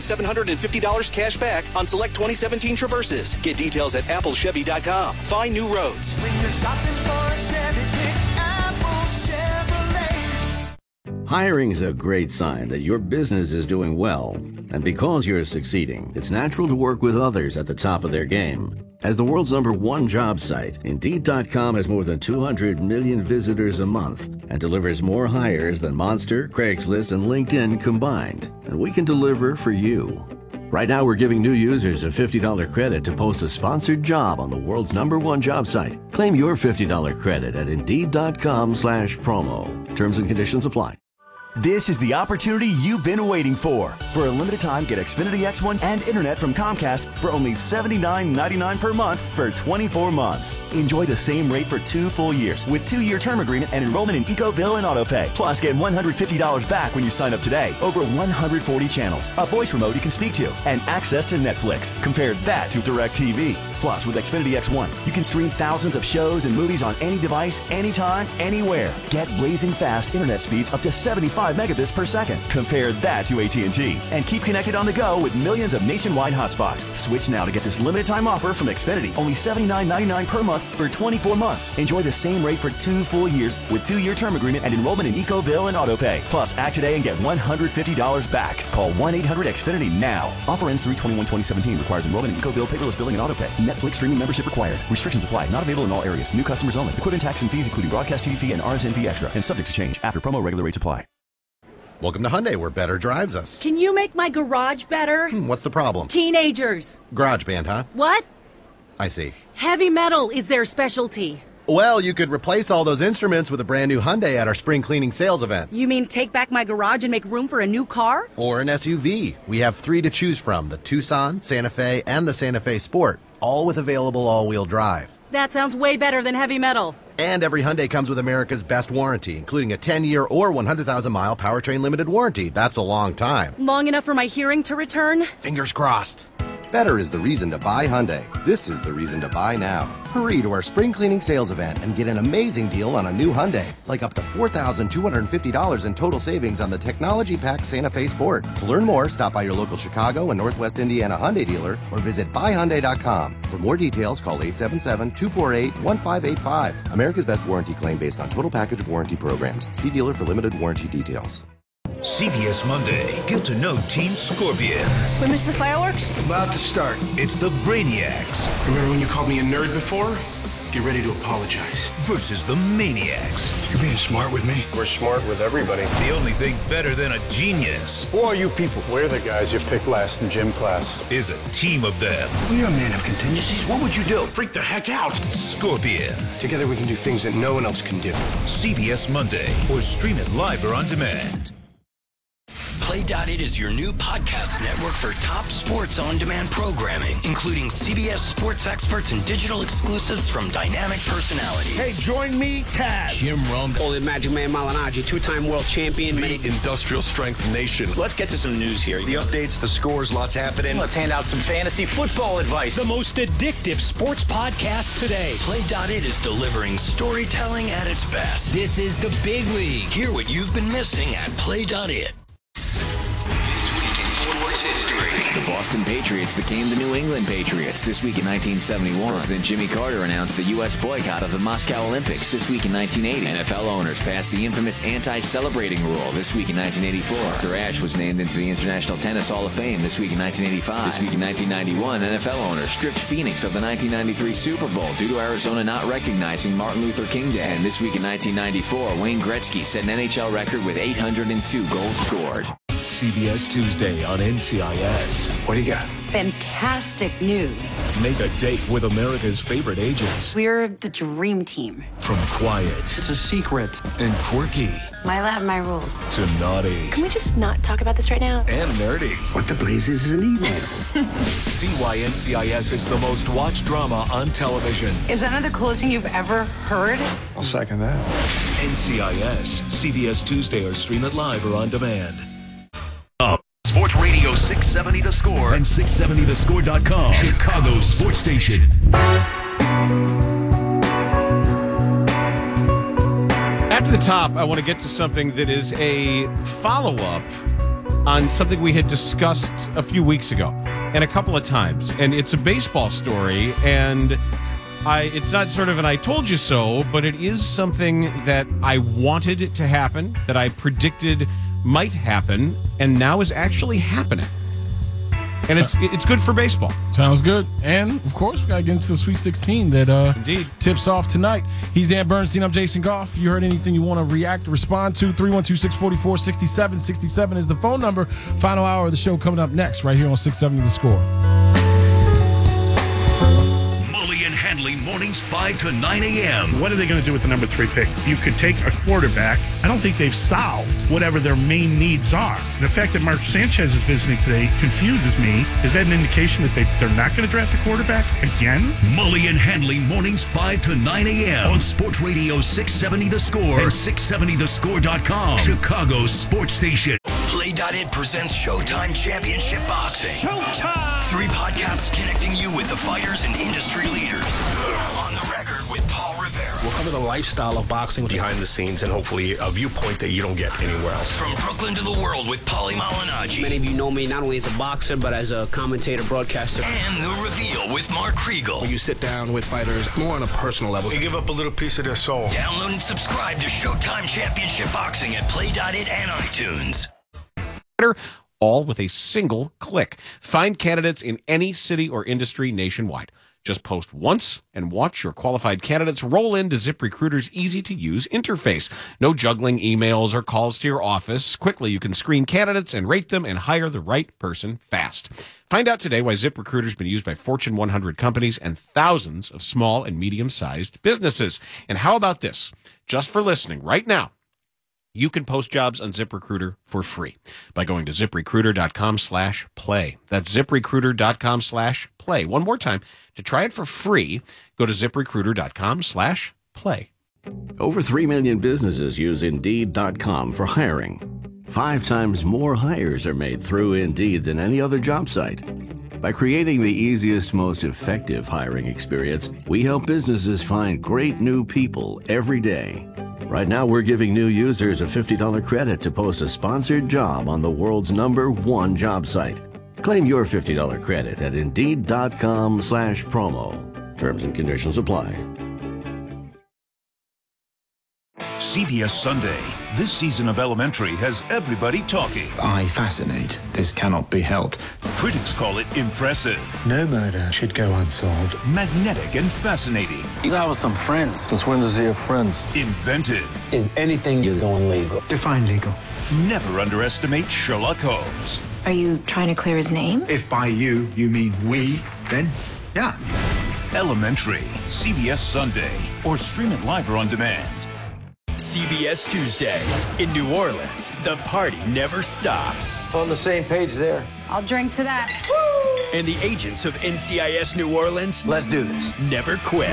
$5,750 cash back on select 2017 Traverses. Get details at AppleChevy.com. Find new roads. When you're shopping for a Chevy, pick Apple Chevrolet. Hiring's a great sign that your business is doing well. And because you're succeeding, it's natural to work with others at the top of their game. As the world's #1 job site, Indeed.com has more than 200 million visitors a month and delivers more hires than Monster, Craigslist, and LinkedIn combined. And we can deliver for you. Right now, we're giving new users a $50 credit to post a sponsored job on the world's #1 job site. Claim your $50 credit at Indeed.com/promo. Terms and conditions apply. This is the opportunity you've been waiting for. For a limited time, get Xfinity X1 and internet from Comcast for only $79.99 per month for 24 months. Enjoy the same rate for 2 full years with 2-year term agreement and enrollment in EcoBill and AutoPay. Plus, get $150 back when you sign up today. Over 140 channels, a voice remote you can speak to, and access to Netflix. Compare that to DirecTV. Plus, with Xfinity X1, you can stream thousands of shows and movies on any device, anytime, anywhere. Get blazing fast internet speeds up to 75 megabits per second. Compare that to AT&T. And keep connected on the go with millions of nationwide hotspots. Switch now to get this limited time offer from Xfinity. Only $79.99 per month for 24 months. Enjoy the same rate for 2 full years with 2-year term agreement and enrollment in EcoBill and AutoPay. Plus, act today and get $150 back. Call 1-800-XFINITY now. Offer ends 3/21/2017. Requires enrollment in EcoBill, paperless billing, and AutoPay. Netflix streaming membership required. Restrictions apply. Not available in all areas. New customers only. Equipment tax and fees including broadcast TV fee and RSN fee extra and subject to change. After promo, regular rates apply. Welcome to Hyundai, where better drives us. Can you make my garage better? What's the problem? Teenagers. Garage band, huh? What? I see. Heavy metal is their specialty. Well, you could replace all those instruments with a brand new Hyundai at our spring cleaning sales event. You mean take back my garage and make room for a new car? Or an SUV. We have 3 to choose from, the Tucson, Santa Fe, and the Santa Fe Sport, all with available all-wheel drive. That sounds way better than heavy metal. And every Hyundai comes with America's best warranty, including a 10-year or 100,000-mile powertrain limited warranty. That's a long time. Long enough for my hearing to return? Fingers crossed. Better is the reason to buy Hyundai. This is the reason to buy now. Hurry to our spring cleaning sales event and get an amazing deal on a new Hyundai, like up to $4,250 in total savings on the Technology Pack Santa Fe Sport. To learn more, stop by your local Chicago and Northwest Indiana Hyundai dealer or visit buyhyundai.com. For more details, call 877-248-1585. America's best warranty claim based on total package of warranty programs. See dealer for limited warranty details. CBS Monday. Get to know Team Scorpion. We missed the fireworks? About to start. It's the Brainiacs. Remember when you called me a nerd before? Get ready to apologize. Versus the Maniacs. You're being smart with me. We're smart with everybody. The only thing better than a genius. Who are you people? We're the guys you picked last in gym class. Is a team of them. We're a man of contingencies. What would you do? Freak the heck out. Scorpion. Together we can do things that no one else can do. CBS Monday. Or stream it live or on demand. Play Play.it is your new podcast network for top sports on-demand programming, including CBS sports experts and digital exclusives from dynamic personalities. Hey, join me, Taz. Jim Rome. Oh, the Magic Man Malignaggi, two-time world champion. The Industrial Strength Nation. Let's get to some news here. The updates, the scores, lots happening. Let's hand out some fantasy football advice. The most addictive sports podcast today. Play.it is delivering storytelling at its best. This is the big league. Hear what you've been missing at Play.it. The Boston Patriots became the New England Patriots this week in 1971. President Jimmy Carter announced the U.S. boycott of the Moscow Olympics this week in 1980. NFL owners passed the infamous anti-celebrating rule this week in 1984. Arthur Ashe was named into the International Tennis Hall of Fame this week in 1985. This week in 1991, NFL owners stripped Phoenix of the 1993 Super Bowl due to Arizona not recognizing Martin Luther King Day. And this week in 1994, Wayne Gretzky set an NHL record with 802 goals scored. CBS Tuesday on NCIS. What do you got? Fantastic news. Make a date with America's favorite agents. We're the dream team. From quiet. It's a secret. And quirky. My lab, my rules. To naughty. Can we just not talk about this right now? And nerdy. What the blazes is an email? See why NCIS is the most watched drama on television. Is that not the coolest thing you've ever heard? I'll second that. NCIS. CBS Tuesday or stream it live or on demand. Sports Radio 670 The Score and 670thescore.com. Chicago Sports Station. After the top, I want to get to something that is a follow-up on something we had discussed a few weeks ago and a couple of times. And it's a baseball story, and it's not sort of an I told you so, but it is something that I wanted to happen, that I predicted might happen, and now is actually happening. And it's good for baseball. Sounds good. And, of course, we got to get into the Sweet 16 that Indeed tips off tonight. He's Dan Bernstein. I'm Jason Goff. You heard anything you want to react, respond to, 312-644-6767 is the phone number. Final hour of the show coming up next right here on 670 The Score. Handley mornings 5 to 9 a.m. What are they going to do with the number 3 pick? You could take a quarterback. I don't think they've solved whatever their main needs are. The fact that Mark Sanchez is visiting today confuses me. Is that an indication that they're not going to draft a quarterback again? Mully and Handley mornings 5 to 9 a.m. on Sports Radio 670 The Score and 670thescore.com. Chicago's sports station. Play.it presents Showtime Championship Boxing. Showtime! 3 podcasts connecting you with the fighters and industry leaders. On the Record with Paul Rivera. We'll cover the lifestyle of boxing behind the scenes and hopefully a viewpoint that you don't get anywhere else. From Brooklyn to the world with Paulie Malignaggi. Many of you know me not only as a boxer, but as a commentator, broadcaster. And The Reveal with Mark Kriegel. When you sit down with fighters more on a personal level, they give up a little piece of their soul. Download and subscribe to Showtime Championship Boxing at Play.it and iTunes. All with a single click. Find candidates in any city or industry nationwide. Just post once and watch your qualified candidates roll into ZipRecruiter's easy-to-use interface. No juggling emails or calls to your office. Quickly, you can screen candidates and rate them and hire the right person fast. Find out today why ZipRecruiter's been used by Fortune 100 companies and thousands of small and medium-sized businesses. And how about this? Just for listening right now, you can post jobs on ZipRecruiter for free by going to ZipRecruiter.com/play. That's ZipRecruiter.com/play. One more time, to try it for free, go to ZipRecruiter.com/play. Over 3 million businesses use Indeed.com for hiring. 5 times more hires are made through Indeed than any other job site. By creating the easiest, most effective hiring experience, we help businesses find great new people every day. Right now, we're giving new users a $50 credit to post a sponsored job on the world's #1 job site. Claim your $50 credit at Indeed.com/promo. Terms and conditions apply. CBS Sunday. This season of Elementary has everybody talking. I fascinate. This cannot be helped. Critics call it impressive. No murder should go unsolved. Magnetic and fascinating. He's out with some friends. Since when does he have friends? Inventive. Is anything you're doing legal? Define legal. Never underestimate Sherlock Holmes. Are you trying to clear his name? If by you mean we, then yeah. Elementary. CBS Sunday. Or stream it live or on demand. CBS Tuesday. In New Orleans, the party never stops. On the same page there. I'll drink to that. And the agents of NCIS New Orleans, Let's do this. never quit.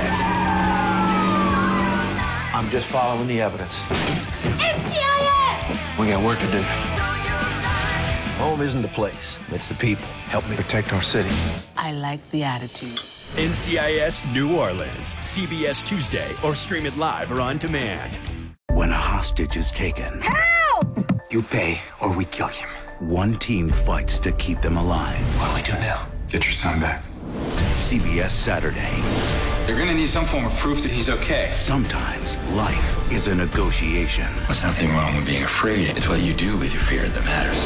I'm just following the evidence. NCIS! We got work to do. Home isn't the place, it's the people. Help me protect our city. I like the attitude. NCIS New Orleans, CBS Tuesday, or stream it live or on demand. When a hostage is taken, Help! You pay or we kill him. one team fights to keep them alive. What do we do now? Get your son back. CBS Saturday. They're gonna need some form of proof that he's okay. Sometimes life is a negotiation. There's nothing wrong with being afraid. It's what you do with your fear that matters.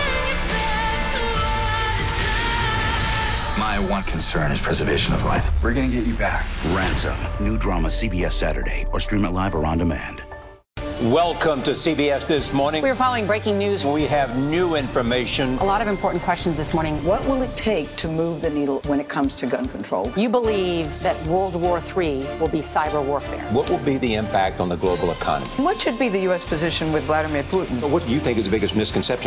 My one concern is preservation of life. We're gonna get you back. Ransom. New drama CBS Saturday, or stream it live or on demand. Welcome to CBS This Morning. We're following breaking news. We have new information. A lot of important questions this morning. What will it take to move the needle when it comes to gun control? You believe that World War III will be cyber warfare. What will be the impact on the global economy? What should be the U.S. position with Vladimir Putin? What do you think is the biggest misconception?